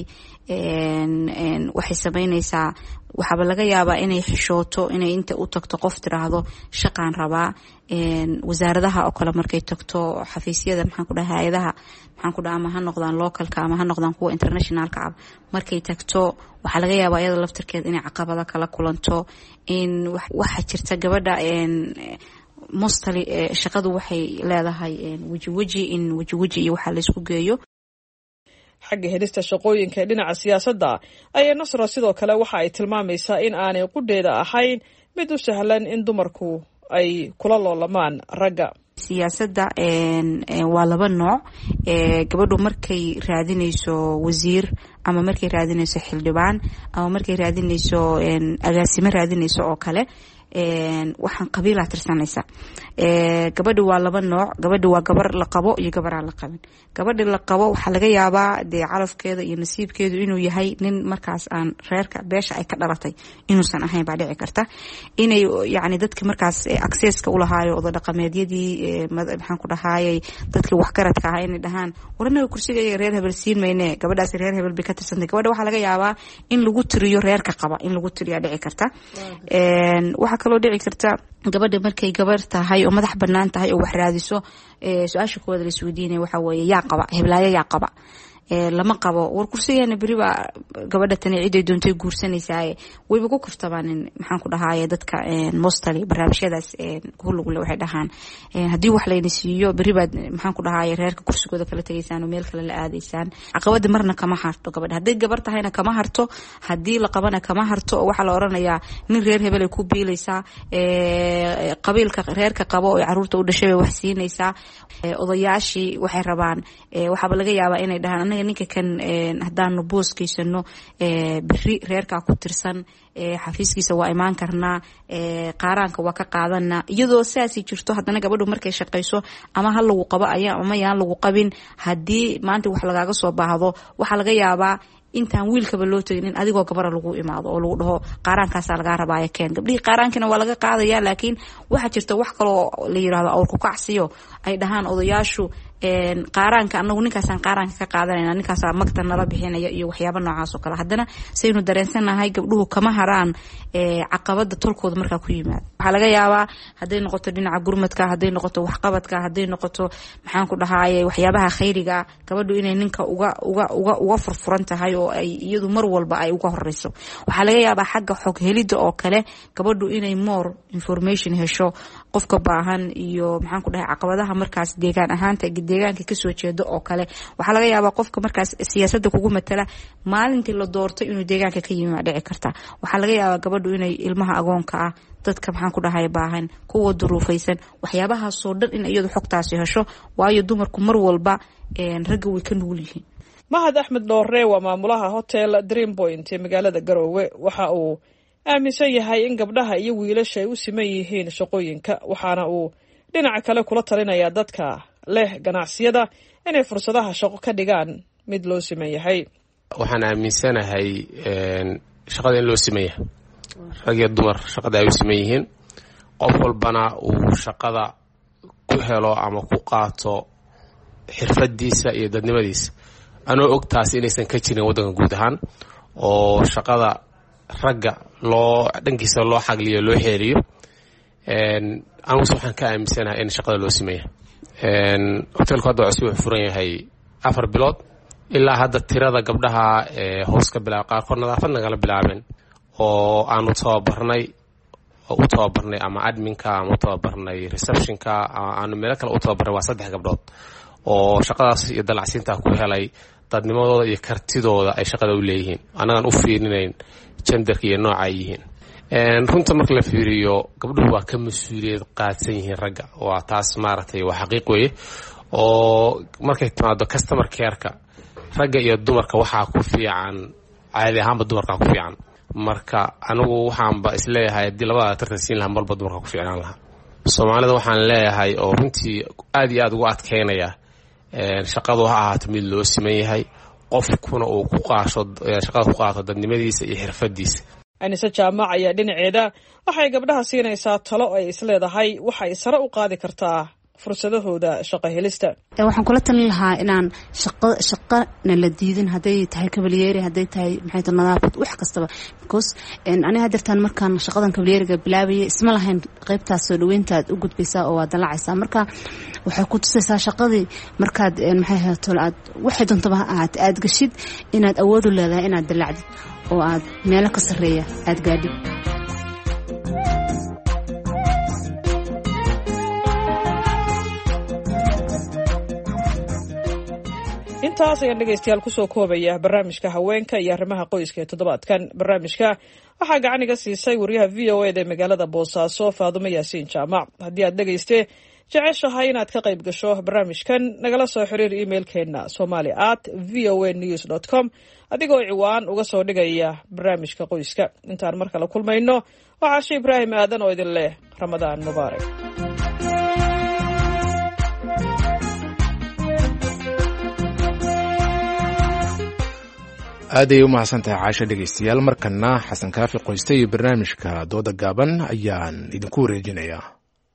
waxay samaynaysaa waxaaba laga yaabaa inay xishooto inay inta u tagto qof tiraahdo shaqaan rabaa wasaaradaha oo kale markay tagto xafiisyada maxaan ku dhahay hay'adaha maxaan ku dhahay ama ha noqdaan localka ama ha noqdaan kuwa internationalka ah markay tagto waxaa laga yaabaa iyada laftarkeeda inay caqabado kala kulanto in waxa jirta gabadha mostly shaqadu waxay leedahay waji waji in waji waji iyo waxa la isku geeyo xagga helista shaqooyinka dhinaca siyaasadda ayaa Nasra sidoo kale waxa ay tilmaamaysaa in aanay qudheeda ahayn mid u sahlan in dumarku ay kula loolamaan ragga siyaasadda waa laba nooc gabadhu markay raadinayso wasiir ama markay raadinayso xildhibaan ama markay raadinayso agaasimo raadinayso oo kale waxaan qabiila tirsanaysa gabadhu waa laba nooc gabadhu waa gabar la qabo iyo gabar aan la qabin gabadha la qabo waxa laga yaabaa de calafkeeda iyo nasiibkeedu inuu yahay nin markaas aan reerka beesha ay ka dhalatay inuusan ahayn baa dhici karta inay yaani dadka markaas accesska u lahaayo oo dhaqameedyadii maxaan ku dhahaayay dadkii wax garadka ah inay dhahaan warna kursiga ay reer hebel siin meeyne gabadhaas reer hebel bi ka tirsantay gabadha waxa laga yaabaa in lagu tiriyo reerka qaba in lagu tiriyo dhici karta een waxa kaloo dhici karta gabadha markay gabar tahay oo madax banaan tahay oo wax raadiso ee su'aasha koowaad la isweydiinay waxa weeye yaa qaba heblaaya yaa qaba ee lama qabo war kursigeena bariba gabadha tan ciiday doontay guursanaysaa wayba ku kaftabaan maxaan ku dhahaayay dadka een mostly barnaamijyadaas ee kullugle waxay dhahaan ee hadii wax la inisiiyo bariba maxaan ku dhahaayay reerka kursigooda kala tagaysaan oo meel kale la aadaysaan caqabada marna kama harto gabadha hadii gabar tahayna kama harto hadii la qabana kama harto waxa la oranayaa nin reer hebel ay ku biilaysaa ee qabiilka reerka qabo oo caruurta u dhashay wax siinaysaa odayaashii waxay rabaan waxa laga yaabaa inay dhahaan ninka kan hadaan booskiisano ee biri reerka ku tirsan ee xafiiskiisa waa imaan karnaa ee qaaraanka waa ka qaadanaa iyadoo saasi jirto hadana gabadhu markay shaqayso ama hal lagu qabo ayaa ama yaan lagu qabin hadii maanta wax lagaaga soo baahdo waxa laga yaabaa intaan wiilkaba loo tagin adigoo gabar lagu imaado oo lagu dhaho qaaraankaas laga rabaa keen gabdhii qaaraankina waa laga qaadaya laakiin waxa jirta wax kale oo la yiraahdo awr ku kacsiyo ay dhahaan odayaashu een qaaraanka anagu ninkaasaan qaaraanka ka qaadanayna ninkaas magtan nala bixinaya iyo waxyaabo noocaas oo kale hadana saynu dareensanahay gabdhuhu kama haraan ee caqabada tolkooda marka ku yimaado waxa laga yaabaa haday noqoto dhinaca gurmadka haday noqoto wax qabadka haday noqoto maxaan ku dhahaayay waxyaabaha khayriga gabadhu inay ninka uga uga uga uga furfuran tahay oo ay iyadu mar walba ay uga horeyso waxa laga yaabaa xagga xog helida oo kale gabadhu inay more information hesho qofka baahan iyo maxaan ku dhahay caqabadaha markaas deegaan ahaanta deegaanka ka soo jeedo oo kale waxa laga yaabaa qofka markaas siyaasadda kugu matala maalintii la doortay inuu deegaanka ka yimaado dhici karta waxa laga yaabaa gabadhu inay ilmaha agoonka ah dadka maxaan ku dhahay baahan kuwa duruufaysan waxyaabaha soo dhan in iyadu xogtaasi hesho waayo dumarku mar walba een ragga way ka nugul yihiin Mahad Axmed Doore waa maamulaha Hotel Dream Point ee magaalada Garowe waxa uu aaminsan yahay in gabdhaha iyo wiilasha ay u siman yihiin shaqooyinka waxaana uu dhinaca kale kula talinaya dadka leh ganacsiyada inay fursadaha shaqo ka dhigaan mid loo siman yahay waxaan aaminsanahay een shaqada in loo siman yahay rag iyo dumar shaqada ay u siman yihiin qof walbana uu shaqada ku helo ama ku qaato xirfadiisa iyo dadnimadiisa anoo og taas inaysan ka jirin waddanka guud ahaan oo shaqada ragga loo dhankiisa loo xagliyo loo xeeriyo een anigu waxaan ka aaminsanahay in shaqada loo siman yahay een hotelku hadda cusub wuxuu furan yahay afar bilood ilaa hadda tirada gabdhaha ee hoos ka bilaab qaarkood nadaafad nagala bilaabeen oo aanu tababarnay oo u tababarnay ama adminka ama u tababarnay receptionka aanu meel kale u tababarnay waa saddex gabdhood oo shaqadaas iyo dalacsiinta ku helay dadnimadooda iyo kartidooda ay shaqada u leeyihiin anagaan u fiirinayn genderka iyo nooca ay yihiin een runta marka la fiiriyo gabdhuhu waa ka mas'uuliyad qaadsan yihiin ragga waa taas maaragtay waa xaqiiq weeye oo markay timaado customer care-ka ragga iyo dumarka waxaa ku fiican caadi ahaanba dumarka ku fiican marka anigu waxaanba isleeyahay haddii labada tartan siin lahaa marba dumarka ku fiicnaan lahaa soomaalida waxaan leeyahay oo runtii aad iyo aad ugu adkeynaya een shaqadu ha ahaato mid loo siman yahay qofkuna uu ku qaasho shaqada ku qaato dadnimadiisa iyo xirfadiisa anise jaamac ayaa dhinaceeda waxay gabdhaha siinaysaa talo ay isleedahay waxay sare u qaadi kartaa fursadahooda shaqo helista. waxaan kula talin lahaa inaan shaqo shaqana la diidin hadday tahay kabalyeeri hadday tahay maxay tahay nadaafad wax kastaba because aniga hadirtaan markaan shaqadan kabalyeeriga bilaabayay isma lahayn qaybtaas soo dhaweyntaad u gudbaysaa oo waad dalacaysaa marka waxay ku tusaysaa shaqadii markaad maxay ahaato aad waxay doontaba aad aad gashid inaad awood u leedahay inaad dalacdid oo aad meelo ka sarreeya aad gaadhid. intaas ayaan dhegaystayaal kusoo koobaya barnaamijka haweenka iyo arrimaha qoyska ee toddobaadkan. barnaamijka waxaa gacaniga siisay wariyaha v o eda ee magaalada boosaaso faadumo yaasiin jaamac. haddii aad dhegayste jeceshahay inaad ka qayb gasho barnaamijkan nagala soo xiriir emailkeena somali at v o a news dot com adigoo ciwaan uga soo dhigaya barnaamijka qoyska. intaan mar kale kulmayno waxaa shi ibraahim aadan oo idin leh ramadaan mubaarak. aaday u mahadsantahay caasho dhegaystayaal. markana xasan kaafi qoyste iyo barnaamijka dooda gaaban ayaan idinku wareejinayaa.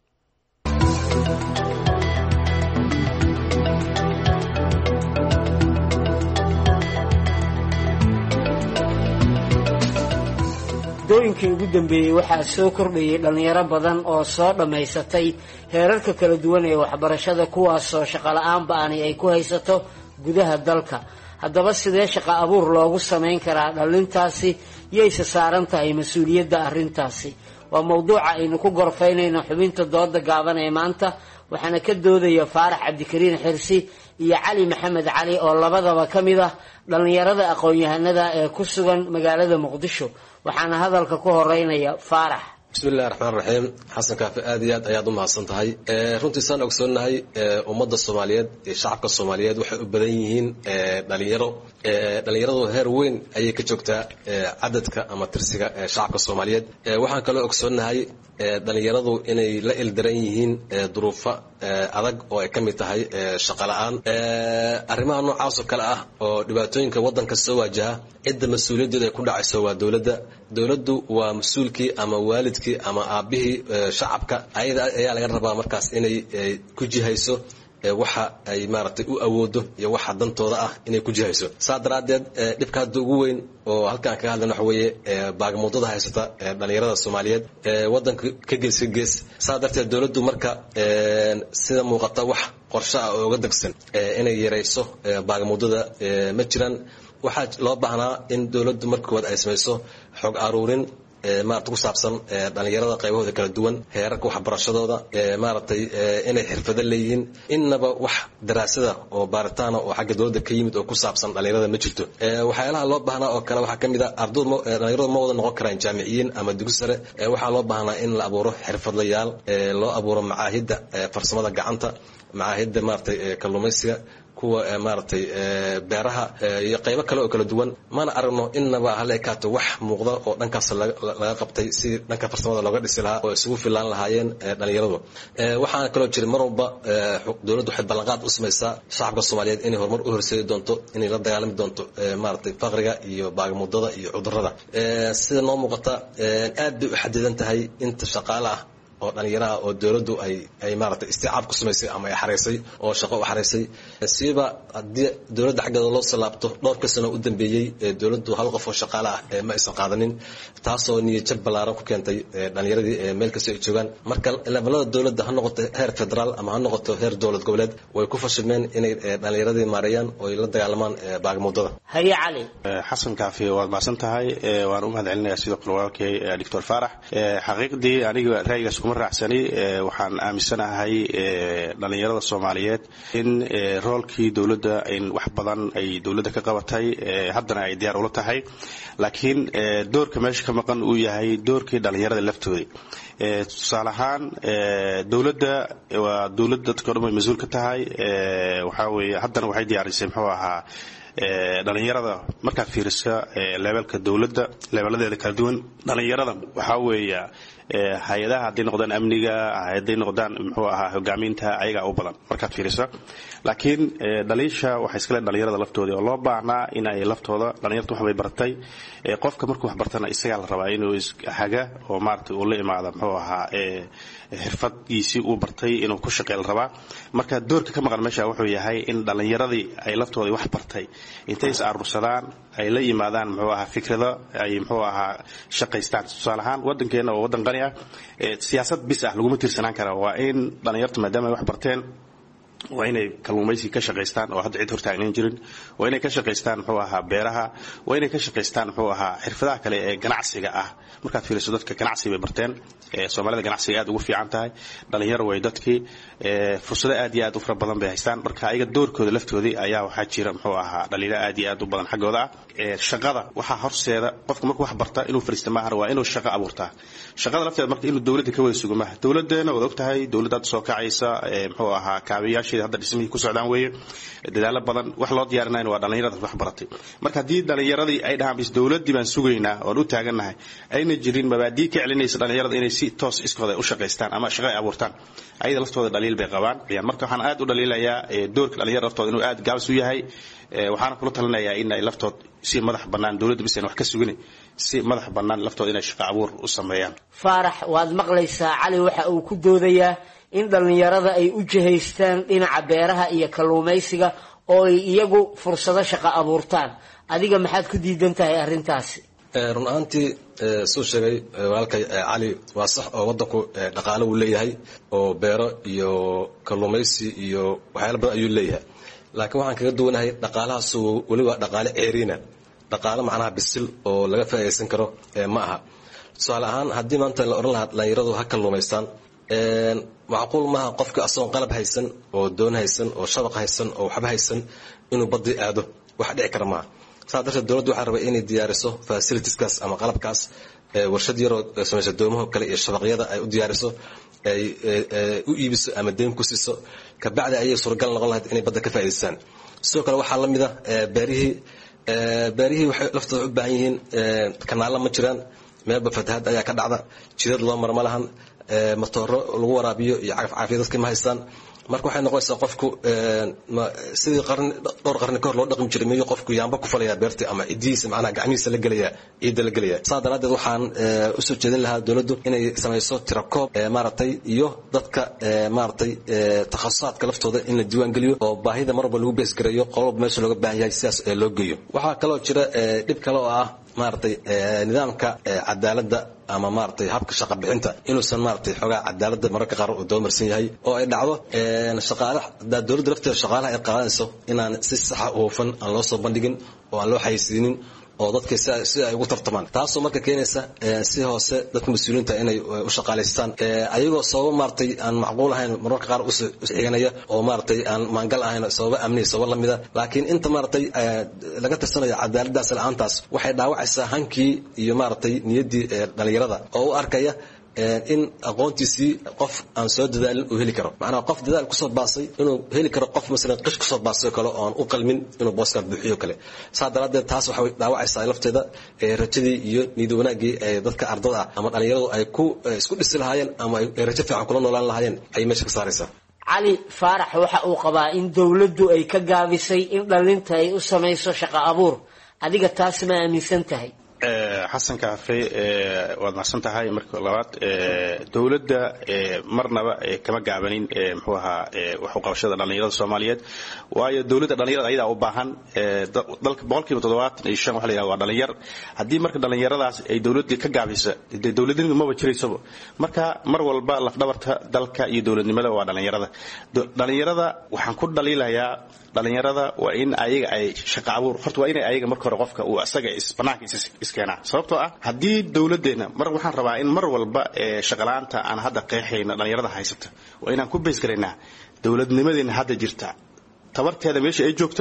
dooyinkii ugu dambeeyey waxaa soo kordhayay dhallinyaro badan oo soo dhammaysatay heerarka kala duwan ee waxbarashada kuwaasoo shaqola'aan ba'ani ay ku haysato gudaha dalka. haddaba sidee shaqo abuur loogu samayn karaa dhallintaasi yayse saaran tahay mas-uuliyadda arrintaasi? waa mawduuca aynu ku gorfaynayno xubinta dooda gaaban ee maanta, waxaana ka doodaya faarax cabdikariin xirsi iyo cali maxamed cali oo labadaba ka mid ah dhallinyarada aqoon-yahanada ee ku sugan magaalada muqdisho. waxaana hadalka ku horeynaya faarax. bismillahi raxmaan raxiim. xasan kaafi aad iyo aad ayaad u mahadsan tahay. runtii saan ogsoonnahay ummadda soomaaliyeed iyo shacabka soomaaliyeed waxay u badan yihiin dhalinyaro. dhalinyaradu heer weyn ayay ka joogtaa cadadka ama tirsiga shacabka soomaaliyeed. waxaan kaloo ogsoonnahay dhalinyaradu inay la ildaran yihiin duruufo adag oo ay ka mid tahay shaqo la'aan. arrimaha noocaas oo kale ah oo dhibaatooyinka waddanka soo waajaha cidda mas-uuliyaddeeda ay ku dhacayso waa dowladda. dowladdu waa mas-uulkii ama waalidkii ama aabbihii shacabka. ayada ayaa laga rabaa markaas inay ku jihayso waxa ay maaragtay u awoodo iyo waxa dantooda ah inay ku jihayso. saa daraaddeed dhibka hadda ugu weyn oo halkaan kaga hadlan waxa weeye baagamuudada haysata dhalinyarada soomaaliyeed waddanka ka gees ka gees. saa darteed dowladdu marka sida muuqata wax qorshe ah oo uga degsan inay yarayso baagamuudada ma jiraan. waxaa loo baahnaa in dowladdu markood ay samayso xog aruurin maarata ku saabsan dhalinyarada qaybahooda kala duwan, heerarka waxbarashadooda, maaragtay inay xirfado leeyihiin. innaba wax daraasada oo baaritaana oo xagga dowladda ka yimid oo ku saabsan dhalinyarada ma jirto. waxyaalaha loo baahnaa oo kale waxaa ka mid ah ardaydu dhalinyaradu ma wada noqon karaan jaamiciyiin ama dugsi sare. waxaa loo baahnaa in la abuuro xirfadlayaal, loo abuuro macaahidda farsamada gacanta, macaahidda maaragtay kalluumaysiga, kuwa maaragtay beeraha iyo qaybo kale oo kala duwan. mana aragno innaba hal ekaato wax muuqda oo dhankaas laga qabtay si dhanka farsamada looga dhisi lahaa oo isugu filaan lahaayeen dhalinyaradu. waxaana kaloo jira mar walba dowladdu waxay ballanqaad u samaysaa shacabka soomaaliyeed inay horumar u horseedi doonto, inay la dagaalami doonto maaragtay faqriga iyo baagamuudada iyo cudurrada. sida noo muuqata aad bay u xadidan tahay inta shaqaale ah oo dhalinyaraha oo dowladdu ay ay maaragtay isticaab ku samaysay ama ay xareysay oo shaqo u xareysay. siiba haddii dowladda xaggeeda loo salaabto dhowrka sano u dambeeyey dowladdu hal qof oo shaqaale ah ma aysan qaadanin, taasoo niyadjab ballaaran ku keentay dhalinyaradii meel kasta ay joogaan. marka levelada dowladda ha noqoto heer federaal ama ha noqoto heer dowlad goboleed way ku fashilmeen inay dhalinyaradii maareeyaan oo ay la dagaalamaan baagamuudada. haye cali. xasan kaafi waad mahadsan tahay. waan u mahad celinayaa sidoo kale walaalkay doctor faarax. xaqiiqdii aniga ra'yigaas kuma raacsani. waxaan aaminsanahay dhalinyarada soomaaliyeed in roolkii dowladda in wax badan ay dowladda ka qabatay, haddana ay diyaar ula tahay, laakiin doorka meesha ka maqan uu yahay doorkii dhalinyarada laftooda. tusaale ahaan dowladda waa dowlad dadka o dhan way mas-uul ka tahay. waxaa weeye haddana waxay diyaarisay muxuu ahaa dhalinyarada markaad fiirisa leebelka dowladda leebeladeeda kala duwan. dhalinyarada waxaa weeya hay-adaha hadday noqdaan amniga hadday noqdaan muxuu ahaa hogaaminta ayagaa u badan markaad fiiriso laakiin dhaliisha waxay iskale dhalinyarada laftooda oo loo baahnaa in ay laftooda dhalinyarta waxbay bartay qofka markuu wax bartana isagaa la rabaa inuu haga oo maaragtay uu la imaada muxuu ahaa xirfadgiisii uu bartay inuu ku shaqeyn rabaa marka doorka ka maqan meesha wuxuu yahay in dhalinyaradii ay laftooda wax bartay intay is aruursadaan ay la yimaadaan muxuu ahaa fikrado ay muxuu ahaa shaqaystaan tusaale ahaan wadankeena oo wadan qani ah siyaasad bis ah laguma tirsanaan kara waa in dhalinyarta maadaama ay wax barteen waa inay kalluumaysi ka shaqaystaan oo hadda cid hortaagnan jirin waa inay ka shaqaystaan muxuu ahaa beeraha waa inay ka shaqaystaan muxuu ahaa xirfadaha kale ee ganacsiga ah markaad fiiriso dadka ganacsi bay barteen soomaalida ganacsiga aad ugu fiican tahay dhalinyaro way dadkii fursado aad iyo aad u fara badan bay haystaan marka ayaga doorkooda laftoodii ayaa waxaa jira muxuu ahaa dhalinyaro aad iyo aad u badan xaggooda ah shaqada waxaa horseeda qofka markuu wax barta inuu fariista maahan waa inuu shaqo abuurtaa shaqada lafteeda marka inuu dowladda ka wada sugo maaha dowladeena waad ogtahay dowladda hadda soo kacaysa muxuu ahaa kaabiyaasheeda hadda dhismihii ku socdaan weeye dadaalo badan wax loo diyaarinayna waa dhalinyarada wax baratay marka haddii dhalinyaradii ay dhahaan bis dowladdii baan sugaynaa oon u taagannahay ayna jirin mabaadii ka celinaysa dhalinyarada inay si toos iskooda u shaqaystaan ama shaqo ay abuurtaan ayada laftooda dhaliil bay qabaan marka waxaan aad u dhaliilayaa doorka dhalinyarada laftooda inuu aad gaabis u yahay waxaana kula talinayaa in ay laftood si madax bannaan dowladda bis aan wax ka sugin si madax bannaan laftooda inay shaqo abuur u sameeyaan faarax waad maqlaysaa cali waxa uu ku doodayaa in dhalinyarada ay u jihaystaan dhinaca beeraha iyo kalluumaysiga oo ay iyagu fursado shaqo abuurtaan adiga maxaad ku diidan tahay arrintaasi run ahaantii suu sheegay walaalkay cali waa sax oo wadanku dhaqaale uu leeyahay oo beero iyo kalluumaysi iyo waxyaalo badan ayuu leeyahay laakiin waxaan kaga duwanahay dhaqaalahaas weliba dhaqaale ceeriina dhaqaale macnaha bisil oo laga faa'iidaysan karo ma aha tusaale ahaan haddii maanta la odhan lahaa dhalinyaradu ha kalluumaystaan macquul maaha qofka asagoon qalab haysan oo doon haysan oo shabaq haysan oo waxba haysan inuu badii aado wax dhici kara maaha saa darteed dowladdu waxaa rabay inay diyaariso facilitieskaas ama qalabkaas warshad yaroo samaysa doomaho kale iyo shabaqyada ay u diyaariso ay u iibiso ama deyn ku siiso kabacdi ayay suuragal noqon lahayd inay badda ka faa'idaystaan sidoo kale waxaa la mid ah beerihii beerihii waxay laftooda u baahan yihiin kanaalla ma jiraan meelba fatahaad ayaa ka dhacda jidad loo mara ma lahan matooro lagu waraabiyo iyo cagaf caafiya dadka ma haystaan marka waxay noqonaysaa qofku sidii qarni dhowr qarni kahor loo dhaqmi jiray miyuu qofku yaamba ku falayaa beertii ama cidihiisa macnaha gacmihiisa la gelaya ciidda la gelaya saa daraaddeed waxaan usoo jeedin lahaa dowladdu inay samayso tirakoob maaragtay iyo dadka maaragtay takhasusaadka laftooda in la diiwaan geliyo oo baahida mar walba lagu beesgareeyo qololba meesha looga baahan yahay sidaas loo geeyo waxaa kaloo jira dhib kale oo ah maaragtay nidaamka cadaaladda ama maaragtay habka shaqa bixinta inuusan maaragtay xoogaa cadaaladda mararka qaar uu doomarsan yahay oo ay dhacdo shaqaalaha hadaa dowladda lafteeda shaqaalaha ay qaadanayso inaan si saxa u hufan aan loo soo bandhigin oo aan loo xayeysiinin oo dadka si ay ugu tartamaan taasoo marka keenaysa si hoose dadka mas-uuliyiinta inay u shaqaalaystaan ayagoo sababo maaragtay aan macquul ahayn mararka qaar uxiganaya oo maaragtay aan maangal ahayn sababo amniya sababo lamida laakiin inta maaragtay laga tirsanayo cadaaladdaas la-aantaas waxay dhaawacaysaa hankii iyo maaragtay niyaddii dhalinyarada oo u arkaya in aqoontiisii qof aan soo dadaalin uu heli karo macnaha qof dadaal kusoo baasay inuu heli karo qof masalan qish kusoo baasay kale oo aan u qalmin inuu booskan buuxiyo kale saa daraaddeed taas waxay dhaawacaysaa lafteeda rajadii iyo niyad wanaaggii ee dadka ardada ah ama dhalinyaradu ay ku isku dhisi lahaayeen ama ay rajo fiican kula noolaan lahaayeen ayay meesha ka saaraysaa cali faarax waxa uu qabaa in dowladdu ay ka gaabisay in dhalinta ay u samayso shaqo abuur adiga taas ma aaminsan tahay xasan kaafe waad mahadsan tahay marka labaad dowladda marnaba kama gaabanin muxuu ahaa wax u qabashada dhalinyarada soomaaliyeed waayo dowladda dhalinyarada ayadaa u baahan dalka boqolkiiba toddobaatan iyo shan waxa la yidhahda waa dhalinyar haddii marka dhalinyaradaas ay dowladdii ka gaabisa dee dowladnimadu maba jiraysaba marka mar walba lafdhabarta dalka iyo dowladnimada waa dhalinyarada dhalinyarada waxaan ku dhaliilayaa dhalinyarada waa in ayaga ay shaqa abuur horta waa inay ayaga marka hore qofka uu asaga banaanka iskeenaa sababtoo ah haddii dowladdeena mar waxaan rabaa in mar walba shaqalaanta aan hadda qeexayno dhalinyarada haysata waa inaan ku beesgaraynaa dowladnimadeena hadda jirta tabarteeda meesha ay joogta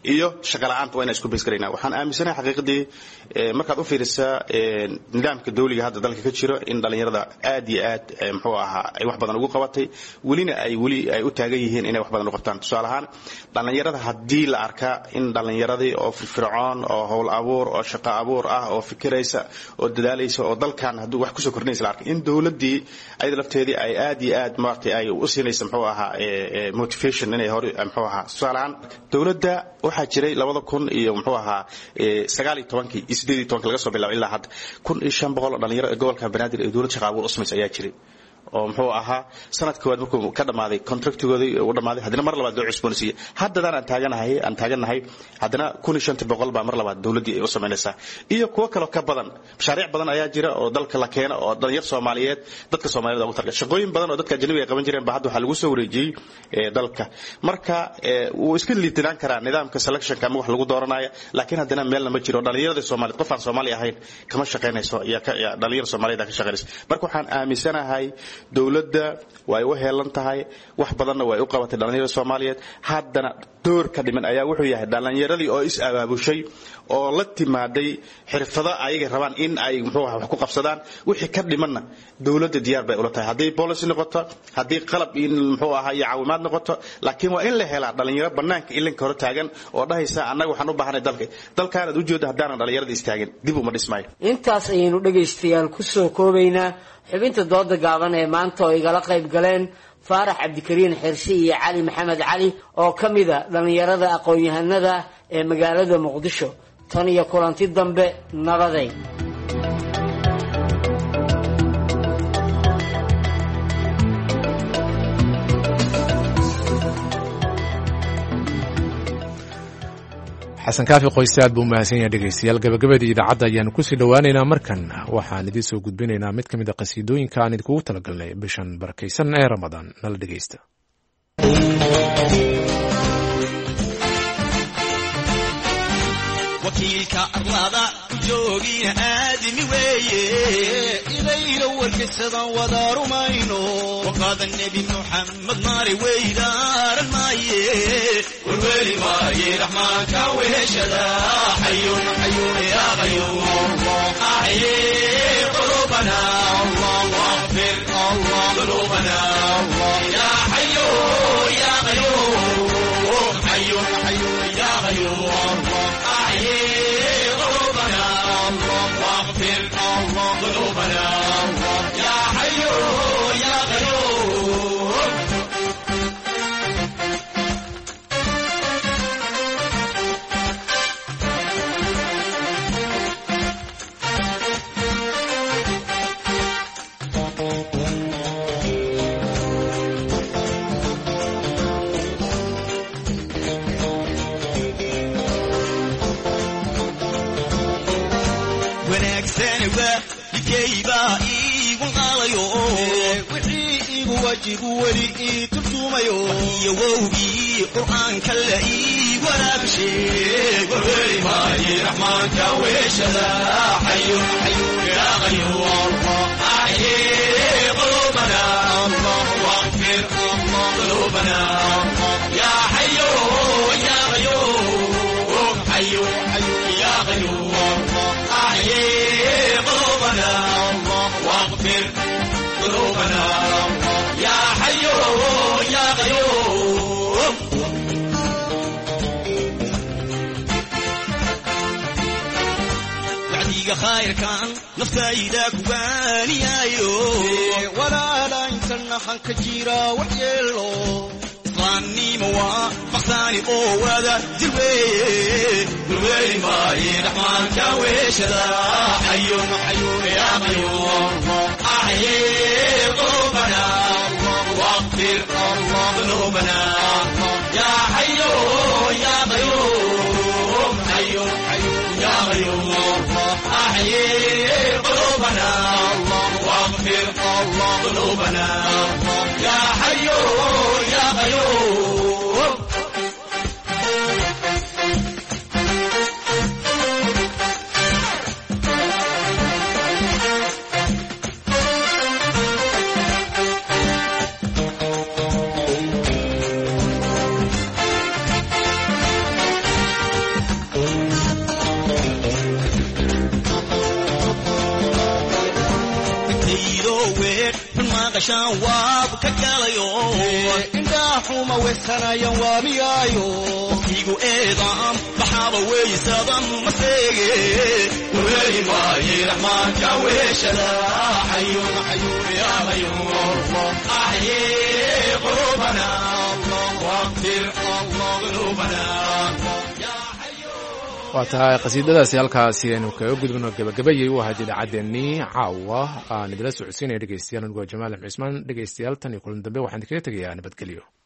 iyo shaqo la'aanta waa inaan isku bees garaynaa waxaan aaminsanahay xaqiiqdii markaad u fiirisaa nidaamka dawliga hadda dalka ka jiro in dhalinyarada aad iyo aad muxuu ahaa ay wax badan ugu qabatay welina ay weli ay u taagan yihiin inay wax badan u qabtaan tusaale ahaan dhalinyarada haddii la arkaa in dhalinyaradii oo firfircoon oo howl abuur oo shaqo abuur ah oo fikiraysa oo dadaalaysa oo dalkan hadduu wax kusoo kordhinaysa la arkay in dawladdii ayada lafteedii ay aad iyo aad maartay ay u siinaysa muxuu ahaa motivation inay hore muxuu ahaa tusaale ahaan dawladda waxaa jiray labada kun iyo muxuu ahaa sagaal iyo tobankii iyo siddeed iyo tobankii laga soo bilaabo ilaa hadda kun iyo shan boqol oo dhalinyaro ee gobolka banaadir ee dawlad shaqo abuur u samaysay ayaa jiray oo muxuu ahaa sanadkii waad markuu ka dhamaaday contractigoodii uu dhamaaday haddana mar labaad loo cusboonsiiyey haddadaan aan taaganahay aan taaganahay haddana kun iyo shanta boqol baa mar labaad dawladdii ay u samaynaysaa iyo kuwo kaloo ka badan mashaariic badan ayaa jira oo dalka la keena oo dhalinyar soomaaliyeed dadka soomaaliyed ugu targa shaqooyin badan oo dadka ajnabiga ay qaban jireen baa hadda waxaa lagu soo wareejiyey dalka marka wuu iska liitinaan karaa nidaamka selectionka ama wax lagu dooranaya laakiin haddana meelna ma jiro dhalinyarada soomaaliyeed qof aan soomaali ahayn kama shaqaynayso iyo dhalinyar soomaaliyeed ka shaqaynayso marka waxaan aaminsanahay dawladda way u heelan tahay wax badanna way u qabatay dhalinyarada Soomaaliyeed haddana door ka dhiman ayaa wuxuu yahay dhalinyaradii oo is abaabushay oo la timaaday xirfado ayaga rabaan in ay muxuu wax ku qabsadaan wixii ka dhimanna dawladda diyaar bay u tahay hadii policy noqoto hadii qalab in muxuu ahaa iyo caawimaad noqoto laakiin waa in la helaa dhalinyaro banaanka ilinka hor taagan oo dhahaysa annaga waxaan u baahanay dalka dalkaana u jeedo hadaan dhalinyarada istaagin dib uma dhismaayo intaas ayaynu dhageystayaal ku soo koobaynaa xubinta dooda gaaban ee maanta oo igala qayb galeen faarax cabdikariin xirsi iyo cali maxamed cali oo ka mid a dhalinyarada aqoon-yahanada ee magaalada muqdisho tan iyo kulanti dambe nabaday xasan kaafi qoyste aad buu mahadsan yahay dhegaystayaal gabagabadii idaacadda ayaanu kusii dhowaaneynaa markan waxaan idiin soo gudbinaynaa mid ka mid a qasiidooyinka aan idinkugu talagalnay bishan barakaysan ee ramadaan nala dhegaysta wakiilka arlada joogina aadimi weeye idayla warkaysadan wada rumayno waqaada nebi muxamed maari weydaaran maaye warweli maaye raxmaanka weheshada xayun xayun ya qayuum axye qulubana waqfir qulubana ya xayu ya qayuum xayun xayun ya qayuum ولي ترجميو يووبي قرآن كلا إي ولا بشيء ولي ما يرحمن كويشلا حي حي يا غيور أحيي قلوبنا واغفر قلوبنا يا حي يا غيور حي حي يا غيور أحيي قلوبنا واغفر قلوبنا يا حي يا غيوم وعديك خير كان نفتايدك وانيايو ولا لا انسان حنك جيرا وحيلو ظني موا فخاني او ودا زلوي زلوي ما يرحمن كويش ذا حي حي يا غيوم أحيي قلوبنا واغفر ذنوبنا يا حي يا غيوم حي حي يا غيوم أحيي قلوبنا واغفر ذنوبنا يا حي يا غيوم gashaan waab ka galayo indhaxuma weysanayan waamiyaayo igu eedam baxaaba weysadan maseege weeli maayi raxmaanka weeshada xayuun xayuun yaa layuun axyee qulubana waqfir allah qulubana. waa tahay qasiidadaasi halkaasi aynu kaga gudubno gabagabayay u ahayd idaacaddeenii caawa aan idila socodsiinaya dhegeystayaal anigoo jamaal cismaan dhegeystayaal tan iyo kulan dambe waxaan kaga tegayaa nabadgelyo.